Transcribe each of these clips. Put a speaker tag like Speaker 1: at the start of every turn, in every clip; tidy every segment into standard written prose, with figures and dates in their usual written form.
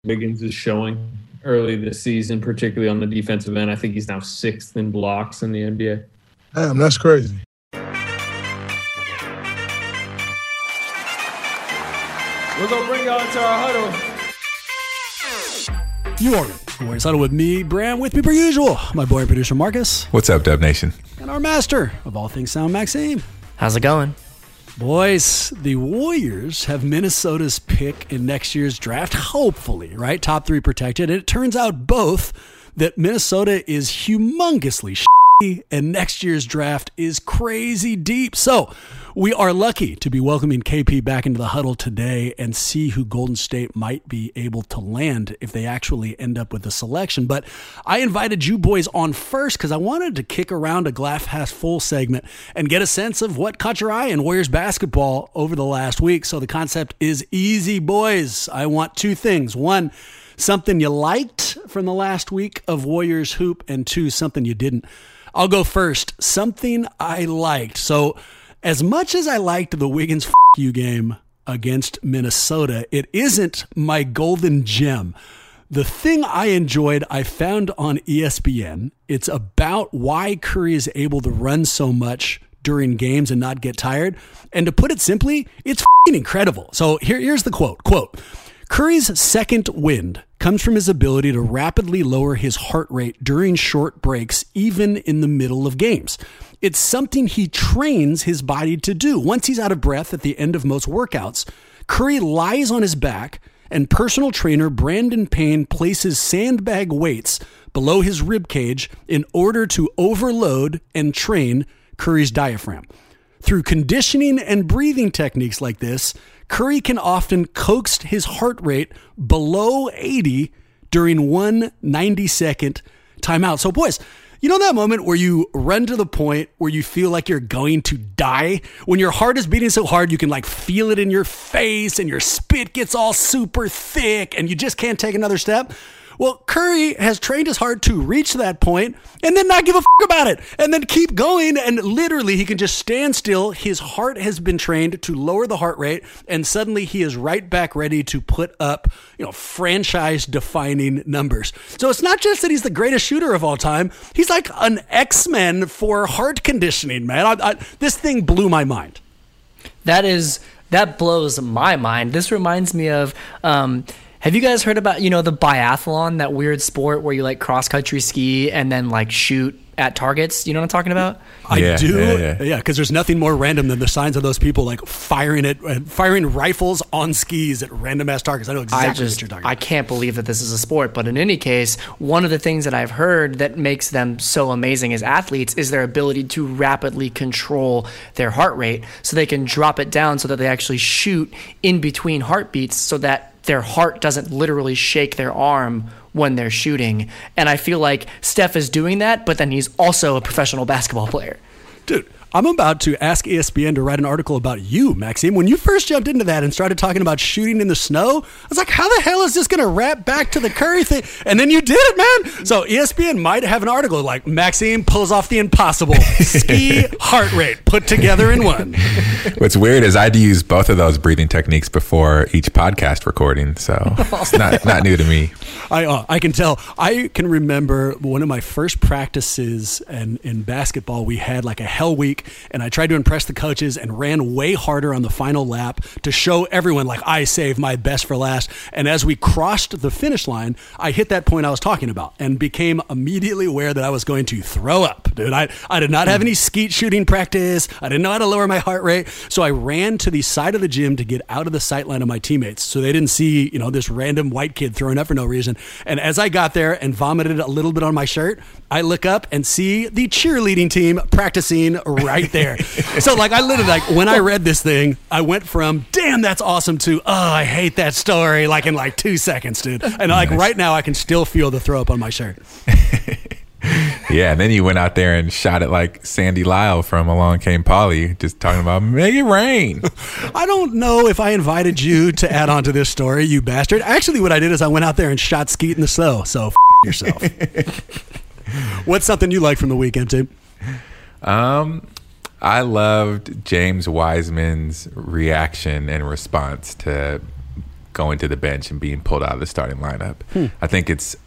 Speaker 1: Wiggins is showing early this season, particularly on the defensive end. I think he's now 6th in blocks in the NBA.
Speaker 2: Damn, that's crazy.
Speaker 3: We're going to bring y'all into our huddle.
Speaker 4: You are Warriors Huddle with me, Bram, with me per usual, my boy and producer Marcus.
Speaker 5: What's up, Dub Nation?
Speaker 4: And our master of all things sound, Maxime.
Speaker 6: How's it going?
Speaker 4: Boys, the Warriors have Minnesota's pick in next year's draft, hopefully, right? Top 3 protected. And it turns out both that Minnesota is humongously shitty and next year's draft is crazy deep. So we are lucky to be welcoming KP back into the huddle today and see who Golden State might be able to land if they actually end up with the selection. But I invited you boys on first because I wanted to kick around a glass half full segment and get a sense of what caught your eye in Warriors basketball over the last week. So the concept is easy, boys. I want 2 things. 1, something you liked from the last week of Warriors hoop, and 2, something you didn't. I'll go first. Something I liked. So as much as I liked the Wiggins you game against Minnesota, it isn't my golden gem. The thing I enjoyed, I found on ESPN. It's about why Curry is able to run so much during games and not get tired. And to put it simply, it's incredible. So here's the quote. Curry's second wind comes from his ability to rapidly lower his heart rate during short breaks, even in the middle of games. It's something he trains his body to do. Once he's out of breath at the end of most workouts, Curry lies on his back and personal trainer Brandon Payne places sandbag weights below his rib cage in order to overload and train Curry's diaphragm. Through conditioning and breathing techniques like this, Curry can often coax his heart rate below 80 during one 90-second timeout. So boys, you know that moment where you run to the point where you feel like you're going to die? When your heart is beating so hard, you can like feel it in your face and your spit gets all super thick and you just can't take another step? Well, Curry has trained his heart to reach that point and then not give a f*** about it and then keep going. And literally he can just stand still. His heart has been trained to lower the heart rate and suddenly he is right back ready to put up, franchise defining numbers. So it's not just that he's the greatest shooter of all time. He's like an X-Men for heart conditioning, man. This thing blew my mind.
Speaker 6: That blows my mind. This reminds me of, have you guys heard about, the biathlon, that weird sport where you like cross-country ski and then like shoot at targets? You know what I'm talking about?
Speaker 4: I do. Yeah, because there's nothing more random than the signs of those people like firing rifles on skis at random ass targets. I know exactly what you're talking about.
Speaker 6: I can't believe that this is a sport, but in any case, one of the things that I've heard that makes them so amazing as athletes is their ability to rapidly control their heart rate so they can drop it down so that they actually shoot in between heartbeats so that their heart doesn't literally shake their arm when they're shooting. And I feel like Steph is doing that, but then he's also a professional basketball player.
Speaker 4: Dude, I'm about to ask ESPN to write an article about you, Maxime. When you first jumped into that and started talking about shooting in the snow, I was like, how the hell is this going to wrap back to the Curry thing? And then you did it, man. So ESPN might have an article like Maxime pulls off the impossible. Ski heart rate put together in one.
Speaker 5: What's weird is I'd use both of those breathing techniques before each podcast recording, so it's not new to me.
Speaker 4: I can tell. I can remember one of my first practices in basketball, we had like a hell week, and I tried to impress the coaches and ran way harder on the final lap to show everyone like I saved my best for last. And as we crossed the finish line, I hit that point I was talking about and became immediately aware that I was going to throw up. Dude, I did not have any skeet shooting practice. I didn't know how to lower my heart rate. So I ran to the side of the gym to get out of the sight line of my teammates so they didn't see, this random white kid throwing up for no reason. And as I got there and vomited a little bit on my shirt, I look up and see the cheerleading team practicing right there. So like I literally when I read this thing, I went from damn that's awesome to I hate that story like in like 2 seconds, dude. And like right now I can still feel the throw up on my shirt.
Speaker 5: Yeah, and then you went out there and shot it like Sandy Lyle from Along Came Polly, just talking about make it rain.
Speaker 4: I don't know if I invited you to add on to this story, you bastard. Actually, what I did is I went out there and shot skeet in the snow. So yourself. What's something you like from the weekend, Tim?
Speaker 5: I loved James Wiseman's reaction and response to going to the bench and being pulled out of the starting lineup. I think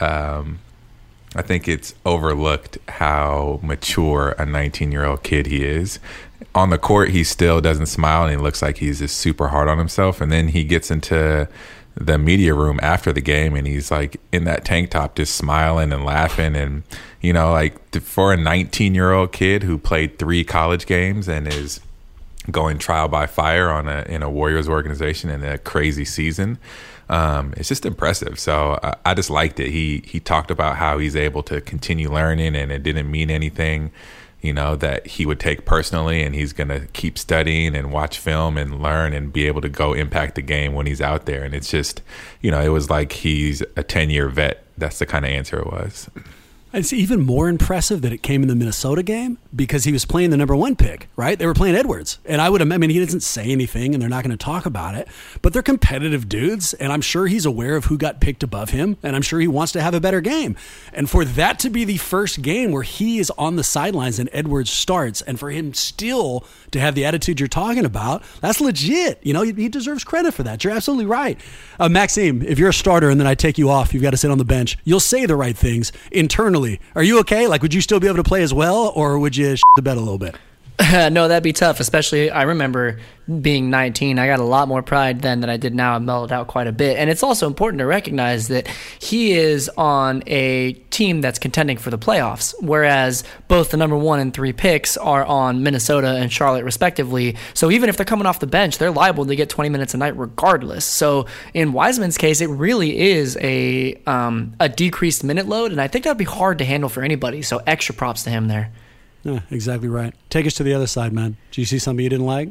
Speaker 5: it's overlooked how mature a 19-year-old kid he is. On the court, he still doesn't smile, and he looks like he's just super hard on himself. And then he gets into the media room after the game, and he's like in that tank top just smiling and laughing. And, like for a 19-year-old kid who played 3 college games and is going trial by fire in a Warriors organization in a crazy season, it's just impressive. So I just liked it. He talked about how he's able to continue learning, and it didn't mean anything, that he would take personally, and he's going to keep studying and watch film and learn and be able to go impact the game when he's out there. And it's just, it was like he's a 10-year vet. That's the kind of answer it was.
Speaker 4: It's even more impressive that it came in the Minnesota game because he was playing the number 1 pick, right? They were playing Edwards. And he doesn't say anything and they're not going to talk about it, but they're competitive dudes. And I'm sure he's aware of who got picked above him. And I'm sure he wants to have a better game. And for that to be the first game where he is on the sidelines and Edwards starts, and for him still to have the attitude you're talking about, that's legit. He deserves credit for that. You're absolutely right. Maxime, if you're a starter and then I take you off, you've got to sit on the bench. You'll say the right things internally. Are you okay? Like, would you still be able to play as well, or would you shit the bed a little bit?
Speaker 6: No, that'd be tough, especially I remember being 19. I got a lot more pride then than I did now. I mellowed out quite a bit. And it's also important to recognize that he is on a team that's contending for the playoffs, whereas both the number 1 and 3 picks are on Minnesota and Charlotte respectively. So even if they're coming off the bench, they're liable to get 20 minutes a night regardless. So in Wiseman's case, it really is a decreased minute load, and I think that'd be hard to handle for anybody. So extra props to him there.
Speaker 4: Yeah, exactly right. Take us to the other side, man. Do you see something you didn't like?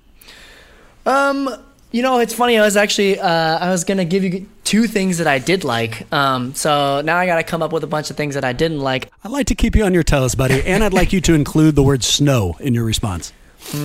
Speaker 6: It's funny. I was actually I was gonna give you 2 things that I did like. So now I got to come up with a bunch of things that I didn't like.
Speaker 4: I'd like to keep you on your toes, buddy, and I'd like you to include the word snow in your response.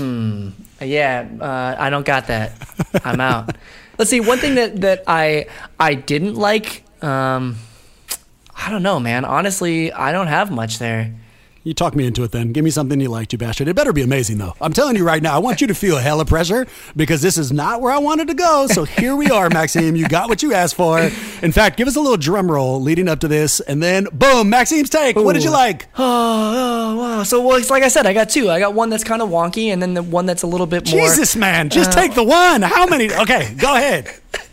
Speaker 6: Yeah, I don't got that. I'm out. Let's see. One thing that I didn't like. I don't know, man. Honestly, I don't have much there.
Speaker 4: You talk me into it then. Give me something you liked, you bastard. It better be amazing, though. I'm telling you right now, I want you to feel hella pressure because this is not where I wanted to go. So here we are, Maxime. You got what you asked for. In fact, give us a little drum roll leading up to this, and then, boom, Maxime's take. Ooh. What did you like?
Speaker 6: Oh, wow. So, it's like I said, I got 2. I got one that's kind of wonky, and then the one that's a little bit more...
Speaker 4: Jesus, man. Just take the one. How many? Okay, go ahead.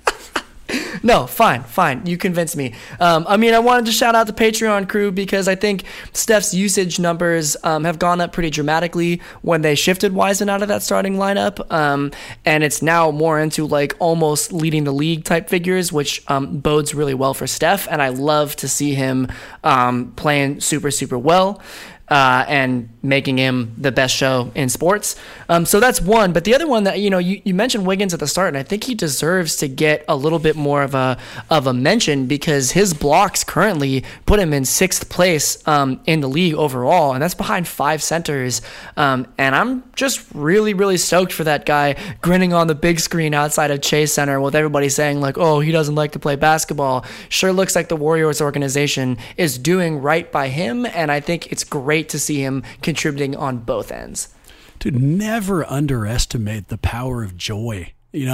Speaker 6: No, fine. You convinced me. I wanted to shout out the Patreon crew because I think Steph's usage numbers have gone up pretty dramatically when they shifted Wiseman out of that starting lineup. And it's now more into like almost leading the league type figures, which bodes really well for Steph. And I love to see him playing super, super well. And making him the best show in sports. So that's one. But the other one that, you mentioned Wiggins at the start, and I think he deserves to get a little bit more of a mention because his blocks currently put him in 6th place in the league overall, and that's behind 5 centers. And I'm just really, really stoked for that guy grinning on the big screen outside of Chase Center with everybody saying like, oh, he doesn't like to play basketball. Sure looks like the Warriors organization is doing right by him, and I think it's great to see him contributing on both ends.
Speaker 4: Dude, never underestimate the power of joy.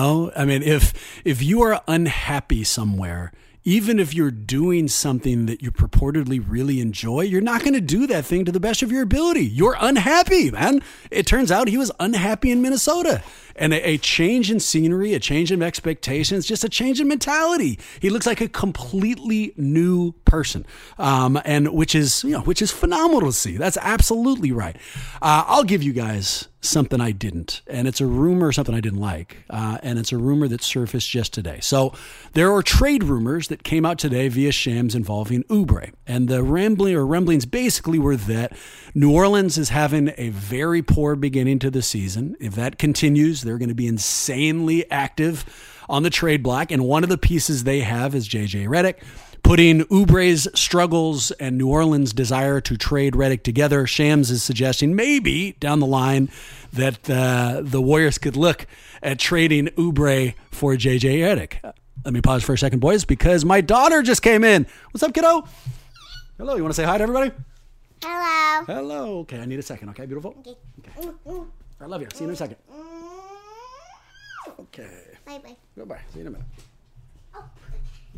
Speaker 4: If you are unhappy somewhere, even if you're doing something that you purportedly really enjoy, you're not going to do that thing to the best of your ability. You're unhappy, man. It turns out he was unhappy in Minnesota. And a change in scenery, a change in expectations, just a change in mentality. He looks like a completely new person, and which is phenomenal to see. That's absolutely right. I'll give you guys something I didn't, and it's a rumor, something I didn't like, and it's a rumor that surfaced just today. So there are trade rumors that came out today via Shams involving Oubre, and the rumblings basically were that New Orleans is having a very poor beginning to the season. If that continues, they're going to be insanely active on the trade block, and one of the pieces they have is JJ Redick. Putting Oubre's struggles and New Orleans' desire to trade Redick together, Shams is suggesting maybe down the line that the Warriors could look at trading Oubre for JJ Redick. Let me pause for a second, boys, because my daughter just came in. What's up, kiddo? Hello, you want to say hi to everybody?
Speaker 2: Hello.
Speaker 4: Hello. Okay, I need a second. Okay, beautiful? Okay. I love you. See you in a second. Okay.
Speaker 2: Bye-bye.
Speaker 4: Goodbye. See you in a minute.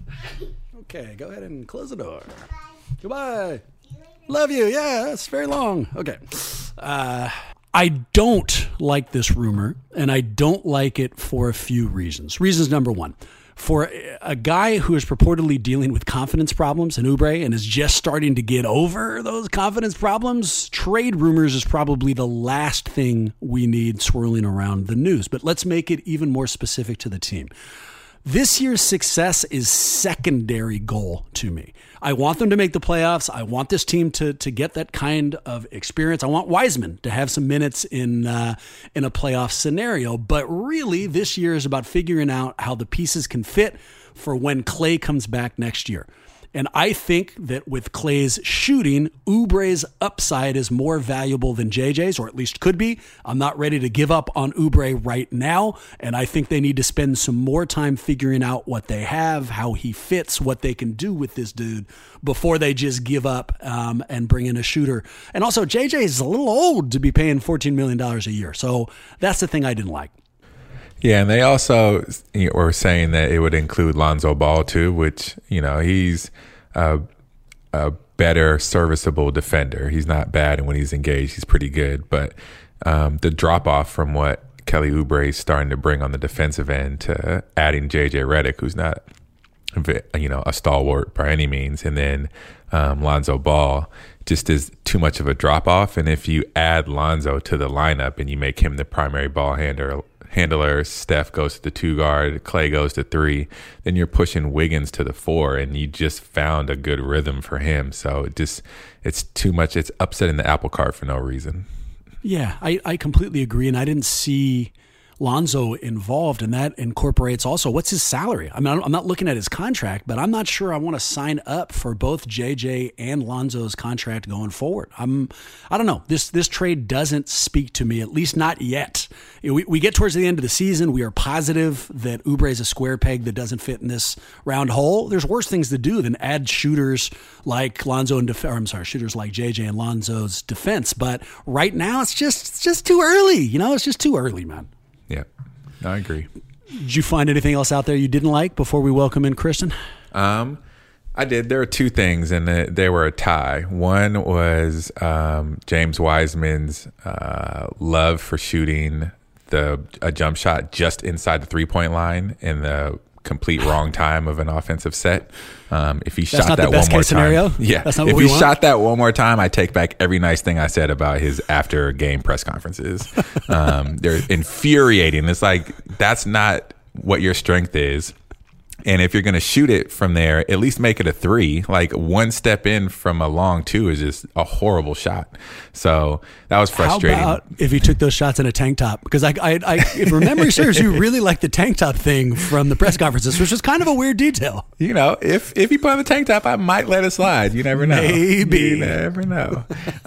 Speaker 4: Okay, go ahead and close the door. Goodbye. Love you. Yeah, that's very long. Okay. I don't like this rumor, and I don't like it for a few reasons. Reasons number one, for a guy who is purportedly dealing with confidence problems in Oubre and is just starting to get over those confidence problems, trade rumors is probably the last thing we need swirling around the news. But let's make it even more specific to the team. This year's success is secondary goal to me. I want them to make the playoffs. I want this team to get that kind of experience. I want Wiseman to have some minutes in a playoff scenario. But really, this year is about figuring out how the pieces can fit for when Klay comes back next year. And I think that with Klay's shooting, Oubre's upside is more valuable than JJ's, or at least could be. I'm not ready to give up on Oubre right now, and I think they need to spend some more time figuring out what they have, how he fits, what they can do with this dude before they just give up and bring in a shooter. And also, JJ is a little old to be paying $14 million a year, so that's the thing I didn't like.
Speaker 5: Yeah, and they also were saying that it would include Lonzo Ball too, which, he's a better serviceable defender. He's not bad, and when he's engaged, he's pretty good. But the drop-off from what Kelly Oubre is starting to bring on the defensive end to adding J.J. Redick, who's not a stalwart by any means, and then Lonzo Ball just is too much of a drop-off. And if you add Lonzo to the lineup and you make him the primary ball handler, Steph goes to the 2 guard, Klay goes to 3, then you're pushing Wiggins to the 4, and you just found a good rhythm for him. So it's too much. It's upsetting the apple cart for no reason.
Speaker 4: Yeah, I completely agree, and I didn't see Lonzo involved, and that incorporates also what's his salary. I mean, I'm not looking at his contract, but I'm not sure I want to sign up for both JJ and Lonzo's contract going forward. I don't know. This trade doesn't speak to me, at least not yet. We get towards the end of the season. We are positive that Oubre is a square peg that doesn't fit in this round hole. There's worse things to do than add shooters like Lonzo and shooters like JJ and Lonzo's defense. But right now, it's just too early. It's just too early, man.
Speaker 5: Yeah, I agree.
Speaker 4: Did you find anything else out there you didn't like before we welcome in Kristen?
Speaker 5: I did. There are 2 things, and they were a tie. One was James Wiseman's love for shooting a jump shot just inside the 3-point line in the complete wrong time of an offensive set. If he shot that one more time, yeah.
Speaker 4: That's not
Speaker 5: if
Speaker 4: what we
Speaker 5: he
Speaker 4: want.
Speaker 5: shot that one more time, I take back every nice thing I said about his after game press conferences. They're infuriating. It's like, that's not what your strength is. And if you're going to shoot it from there, at least make it a 3. Like, one step in from a long 2 is just a horrible shot. So that was frustrating.
Speaker 4: How about if he took those shots in a tank top? Because if memory serves, you really like the tank top thing from the press conferences, which is kind of a weird detail.
Speaker 5: If he put on the tank top, I might let it slide. You never know.
Speaker 4: Maybe.
Speaker 5: You never know.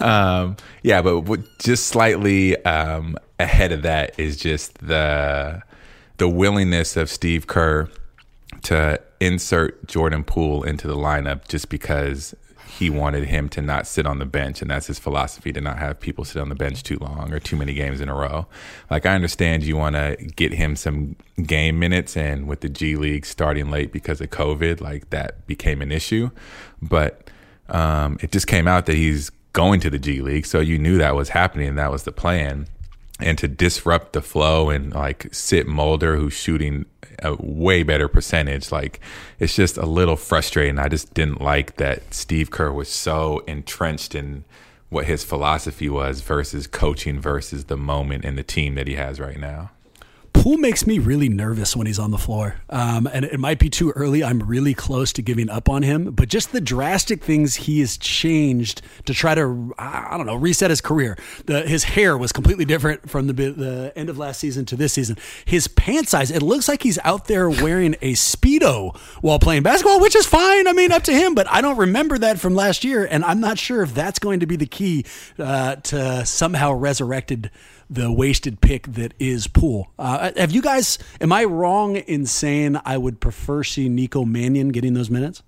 Speaker 5: Yeah, but just slightly ahead of that is just the willingness of Steve Kerr to insert Jordan Poole into the lineup just because he wanted him to not sit on the bench, and that's his philosophy, to not have people sit on the bench too long or too many games in a row. Like, I understand you want to get him some game minutes, and with the G League starting late because of COVID, like, that became an issue. But it just came out that he's going to the G League, so you knew that was happening, and that was the plan. And to disrupt the flow and like sit Mulder, who's shooting a way better percentage, like, it's just a little frustrating. I just didn't like that Steve Kerr was so entrenched in what his philosophy was versus coaching versus the moment and the team that he has right now.
Speaker 4: Poole makes me really nervous when he's on the floor. And it might be too early. I'm really close to giving up on him. But just the drastic things he has changed to try to, reset his career. His hair was completely different from the end of last season to this season. His pant size, it looks like he's out there wearing a Speedo while playing basketball, which is fine. I mean, up to him. But I don't remember that from last year. And I'm not sure if that's going to be the key to somehow resurrected the wasted pick that is Poole. Have you guys, am I wrong in saying I would prefer see Nico Mannion getting those minutes?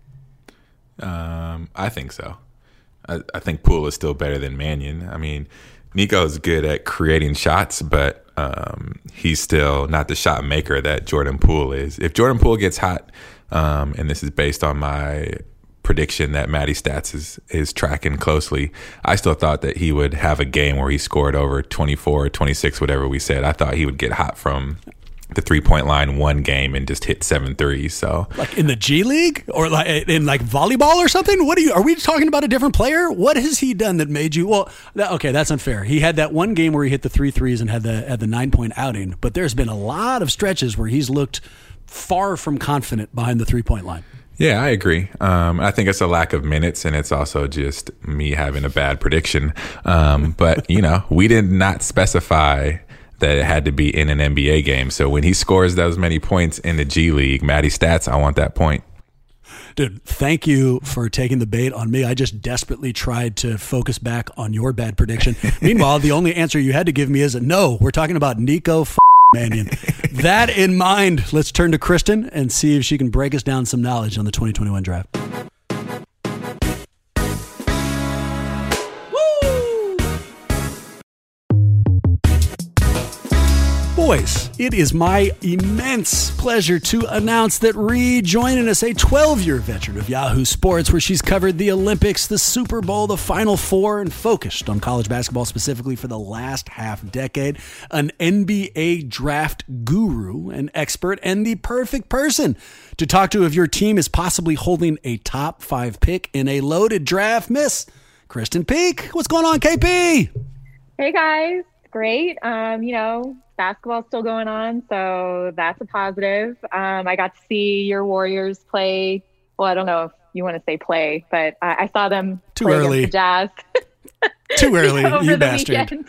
Speaker 5: I think so. I think Poole is still better than Mannion. I mean, Nico's good at creating shots, but he's still not the shot maker that Jordan Poole is. If Jordan Poole gets hot, and this is based on my prediction that Matty Stats is tracking closely. I still thought that he would have a game where he scored over 24, 26, whatever we said. I thought he would get hot from the 3-point line one game and just hit 7 threes. So
Speaker 4: like in the G League or like in like volleyball or something? Are we talking about a different player? What has he done that made you, okay, that's unfair. He had that one game where he hit the 3 threes and had the 9-point outing, but there's been a lot of stretches where he's looked far from confident behind the 3-point line.
Speaker 5: Yeah, I agree. I think it's a lack of minutes, and it's also just me having a bad prediction. But, we did not specify that it had to be in an NBA game. So when he scores those many points in the G League, Matty Stats, I want that point.
Speaker 4: Dude, thank you for taking the bait on me. I just desperately tried to focus back on your bad prediction. Meanwhile, the only answer you had to give me is no. We're talking about Nico Mannion. That in mind, let's turn to Kristen and see if she can break us down some knowledge on the 2021 draft. Boys, it is my immense pleasure to announce that rejoining us, a 12-year veteran of Yahoo Sports, where she's covered the Olympics, the Super Bowl, the Final Four, and focused on college basketball specifically for the last half decade, an NBA draft guru, an expert, and the perfect person to talk to if your team is possibly holding a top 5 pick in a loaded draft. Miss Kristen Peak, what's going on, KP?
Speaker 2: Hey guys, great. Basketball's still going on, so that's a positive. I got to see your Warriors play. Well, I don't know if you want to say play, but I saw them
Speaker 4: Too
Speaker 2: play
Speaker 4: early.
Speaker 2: against the Jazz.
Speaker 4: Too early,
Speaker 2: over
Speaker 4: you
Speaker 2: the
Speaker 4: bastard.
Speaker 2: weekend.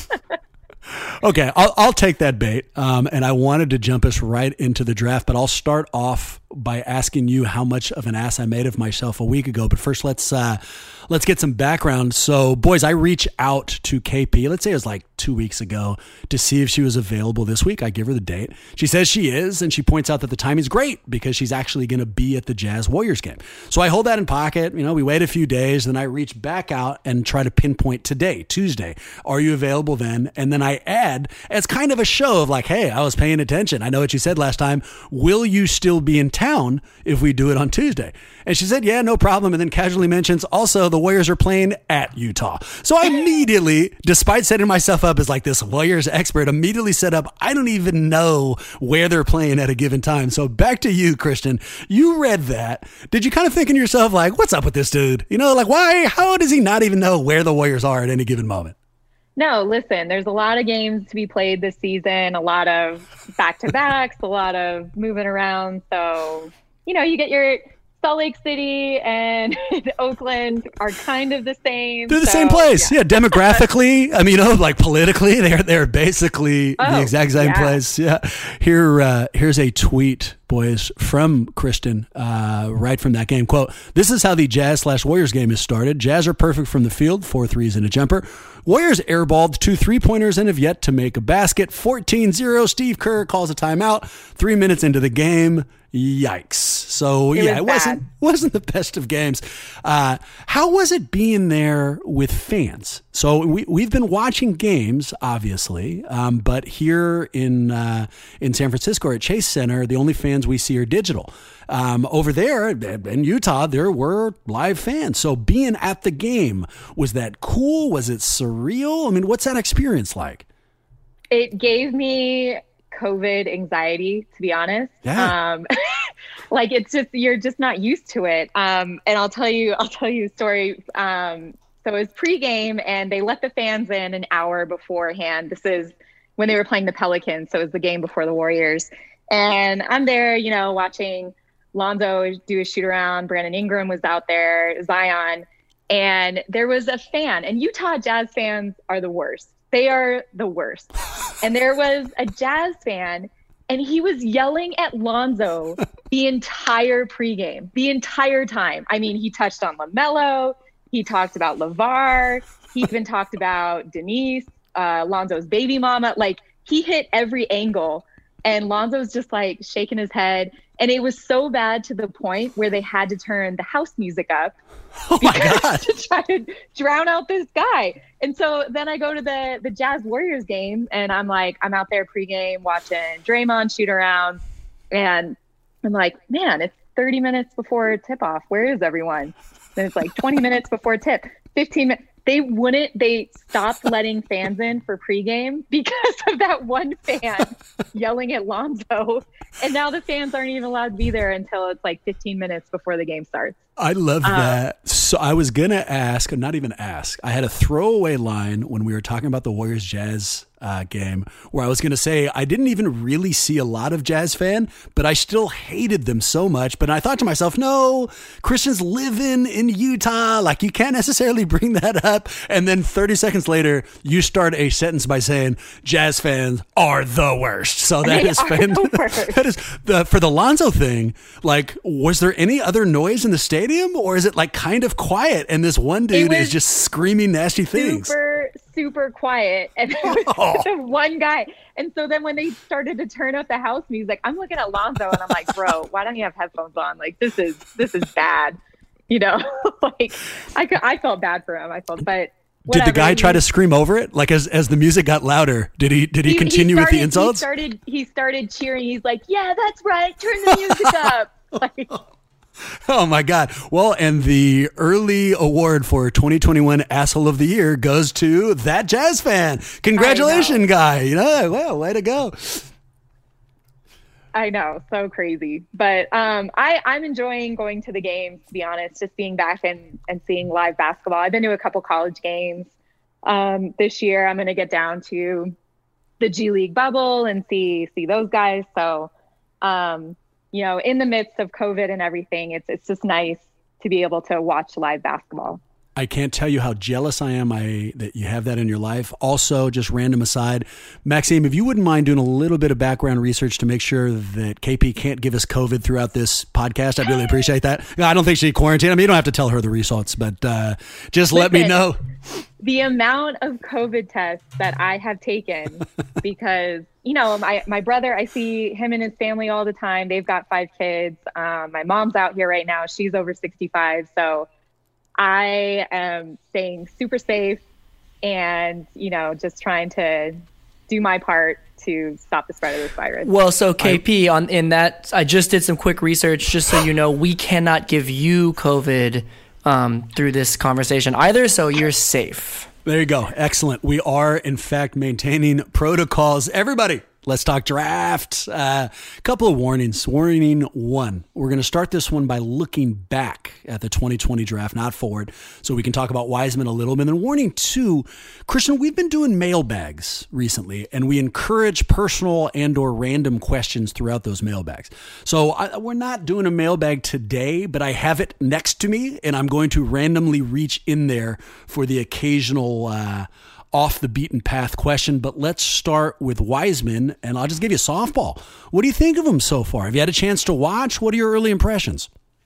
Speaker 4: Okay, I'll take that bait. And I wanted to jump us right into the draft, but I'll start off by asking you how much of an ass I made of myself a week ago. But first, let's get some background. So, boys, I reach out to KP. Let's say it was like 2 weeks ago to see if she was available this week. I give her the date. She says she is, and she points out that the timing is great because she's actually going to be at the Jazz Warriors game. So I hold that in pocket. We wait a few days, then I reach back out and try to pinpoint today, Tuesday. Are you available then? And then I add, as kind of a show of like, hey, I was paying attention. I know what you said last time. Will you still be in town if we do it on Tuesday? And she said, yeah, no problem. And then casually mentions also the Warriors are playing at Utah. So I immediately, despite setting myself up as like this Warriors expert, immediately set up, I don't even know where they're playing at a given time. So back to you, Christian. You read that. Did you kind of think in yourself like, what's up with this dude? Why, how does he not even know where the Warriors are at any given moment?
Speaker 2: No, listen, there's a lot of games to be played this season, a lot of back-to-backs, a lot of moving around. So, you get your Salt Lake City and Oakland are kind of the same.
Speaker 4: They're the same place. Yeah, demographically, politically, they're basically the exact same place. Yeah. Here's a tweet, boys, from Kristen, right from that game. Quote, this is how the Jazz/Warriors game is started. Jazz are perfect from the field, 4 threes and a jumper. Warriors airballed 2 3-pointers and have yet to make a basket. 14-0. Steve Kerr calls a timeout 3 minutes into the game. Yikes. So it wasn't the best of games. How was it being there with fans? So we've been watching games, obviously, but here in San Francisco at Chase Center, the only fans we see are digital. Over there in Utah, there were live fans. So being at the game, was that cool? Was it surreal? What's that experience like?
Speaker 2: It gave me COVID anxiety, to be honest.
Speaker 4: Yeah.
Speaker 2: It's just, you're just not used to it. And I'll tell you a story. So it was pregame and they let the fans in an hour beforehand. This is when they were playing the Pelicans. So it was the game before the Warriors. And I'm there, watching Lonzo do a shoot around. Brandon Ingram was out there, Zion. And there was a fan, and Utah Jazz fans are the worst. They are the worst. And there was a Jazz fan, and he was yelling at Lonzo the entire pregame, the entire time. He touched on LaMelo. He talked about LeVar. He even talked about Denise, Lonzo's baby mama. He hit every angle, and Lonzo's just shaking his head. And it was so bad to the point where they had to turn the house music up.
Speaker 4: Oh my God.
Speaker 2: To try to drown out this guy. And so then I go to the Jazz Warriors game, and I'm out there pregame watching Draymond shoot around, and I'm like, man, 30 minutes before tip off. Where is everyone? Then it's like 20 minutes before tip, 15 minutes. They stopped letting fans in for pregame because of that one fan yelling at Lonzo. And now the fans aren't even allowed to be there until it's like 15 minutes before the game starts.
Speaker 4: I love that. So I was going to ask, not even ask, I had a throwaway line when we were talking about the Warriors Jazz game where I was going to say I didn't even really see a lot of Jazz fan, but I still hated them so much. But I thought to myself, no, Christian's living in Utah. Like, you can't necessarily bring that up. And then 30 seconds later, you start a sentence by saying Jazz fans are the worst. So that is that is for the Lonzo thing. Like, was there any other noise in the stadium, or is it like kind of quiet and this one dude is just screaming nasty things?
Speaker 2: Super quiet, and there was one guy. And so then when they started to turn up the house music, I'm looking at Lonzo and I'm like, bro, why don't you have headphones on? Like, this is bad, you know. Like, I felt bad for him. But whatever.
Speaker 4: Did the guy try to scream over it? Like, as the music got louder, did he continue with the insults?
Speaker 2: He started cheering. He's like, yeah, that's right, turn the music up. Like,
Speaker 4: oh my God. Well, and the early award for 2021 Asshole of the Year goes to that Jazz fan. Congratulations, guy. You know, well, way to go.
Speaker 2: I know, so crazy. But I'm enjoying going to the games, to be honest, just being back and seeing live basketball. I've been to a couple college games this year. I'm going to get down to the G League bubble and see those guys. So, you know, in the midst of COVID and everything, it's just nice to be able to watch live basketball.
Speaker 4: I can't tell you how jealous I am that you have that in your life. Also, just random aside, Maxime, if you wouldn't mind doing a little bit of background research to make sure that KP can't give us COVID throughout this podcast, I'd really appreciate that. I don't think she'd quarantine. I mean, you don't have to tell her the results, but just let me know.
Speaker 2: The amount of COVID tests that I have taken because, you know, my brother, I see him and his family all the time. They've got 5 kids. My mom's out here right now. She's over 65. So I am staying super safe and, you know, just trying to do my part to stop the spread of this virus.
Speaker 6: Well, so KP, in that, I just did some quick research just so you know, we cannot give you COVID through this conversation either, so you're safe.
Speaker 4: There you go. Excellent. We are, in fact, maintaining protocols. Everybody, let's talk draft. Couple of warnings. Warning 1, we're going to start this one by looking back at the 2020 draft, not forward, so we can talk about Wiseman a little bit. And warning 2, Christian, we've been doing mailbags recently, and we encourage personal and or random questions throughout those mailbags. So we're not doing a mailbag today, but I have it next to me, and I'm going to randomly reach in there for the occasional off the beaten path question. But let's start with Wiseman, and I'll just give you a softball. What do you think of him so far? Have you had a chance to watch? What are your early impressions?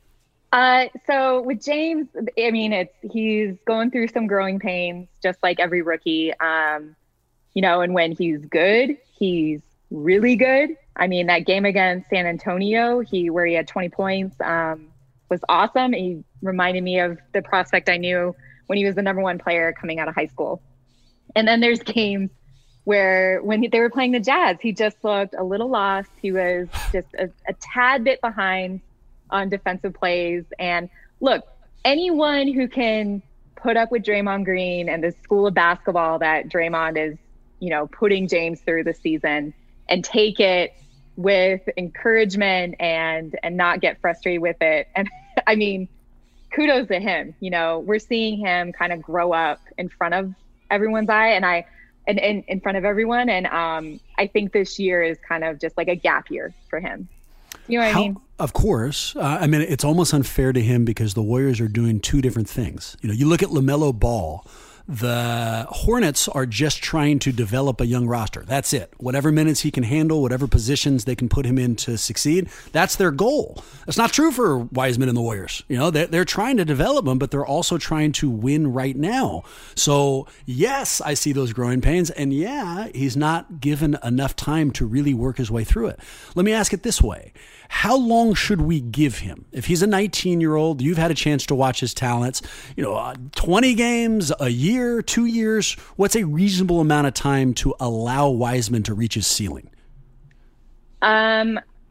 Speaker 2: So with James, I mean, he's going through some growing pains, just like every rookie. You know, and when he's good, he's really good. I mean, that game against San Antonio, where he had 20 points, was awesome. He reminded me of the prospect I knew when he was the number 1 player coming out of high school. And then there's games where when they were playing the Jazz, he just looked a little lost. He was just a tad bit behind on defensive plays. And look, anyone who can put up with Draymond Green and the school of basketball that Draymond is, you know, putting James through the season and take it with encouragement and not get frustrated with it. And I mean, kudos to him. You know, we're seeing him kind of grow up in front of everyone's eye and in front of everyone. And I think this year is kind of just like a gap year for him. You know what I mean?
Speaker 4: Of course. I mean, it's almost unfair to him because the Warriors are doing 2 different things. You know, you look at LaMelo Ball. The Hornets are just trying to develop a young roster. That's it. Whatever minutes he can handle, whatever positions they can put him in to succeed, that's their goal. That's not true for Wiseman and the Warriors. You know, they're trying to develop him, but they're also trying to win right now. So, yes, I see those growing pains. And yeah, he's not given enough time to really work his way through it. Let me ask it this way. How long should we give him? If he's a 19-year-old, you've had a chance to watch his talents, 20 games, a year, 2 years, what's a reasonable amount of time to allow Wiseman to reach his ceiling?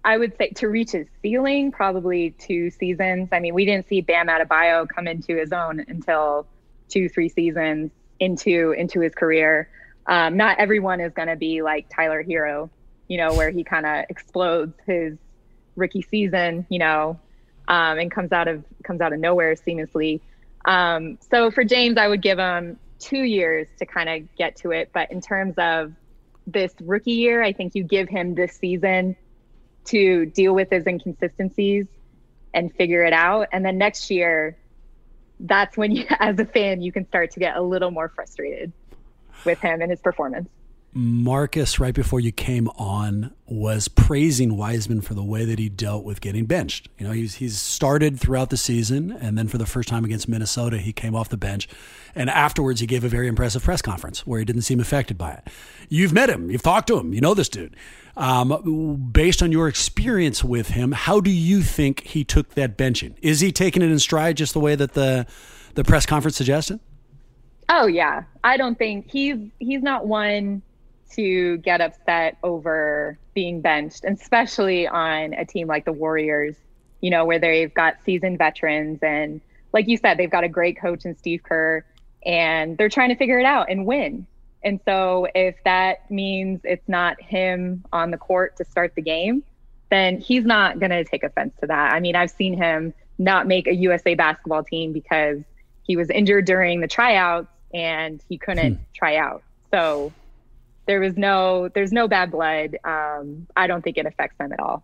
Speaker 2: I would say to reach his ceiling, probably 2 seasons. I mean, we didn't see Bam Adebayo come into his own until 2-3 seasons into his career. Not everyone is going to be like Tyler Hero, where he kind of explodes his rookie season, and comes out of nowhere seamlessly. So for James, I would give him 2 years to kind of get to it. But in terms of this rookie year, I think you give him this season to deal with his inconsistencies and figure it out. And then next year, that's when you, as a fan, you can start to get a little more frustrated with him and his performance.
Speaker 4: Marcus, right before you came on, was praising Wiseman for the way that he dealt with getting benched. He's started throughout the season, and then for the first time against Minnesota, he came off the bench. And afterwards, he gave a very impressive press conference where he didn't seem affected by it. You've met him. You've talked to him. You know this dude. Based on your experience with him, how do you think he took that benching? Is he taking it in stride just the way that the press conference suggested?
Speaker 2: Oh, yeah. I don't think he's not one to get upset over being benched, and especially on a team like the Warriors, where they've got seasoned veterans. And like you said, they've got a great coach in Steve Kerr, and they're trying to figure it out and win. And so if that means it's not him on the court to start the game, then he's not going to take offense to that. I mean, I've seen him not make a USA basketball team because he was injured during the tryouts and he couldn't try out. So there's no bad blood. I don't think it affects them at all.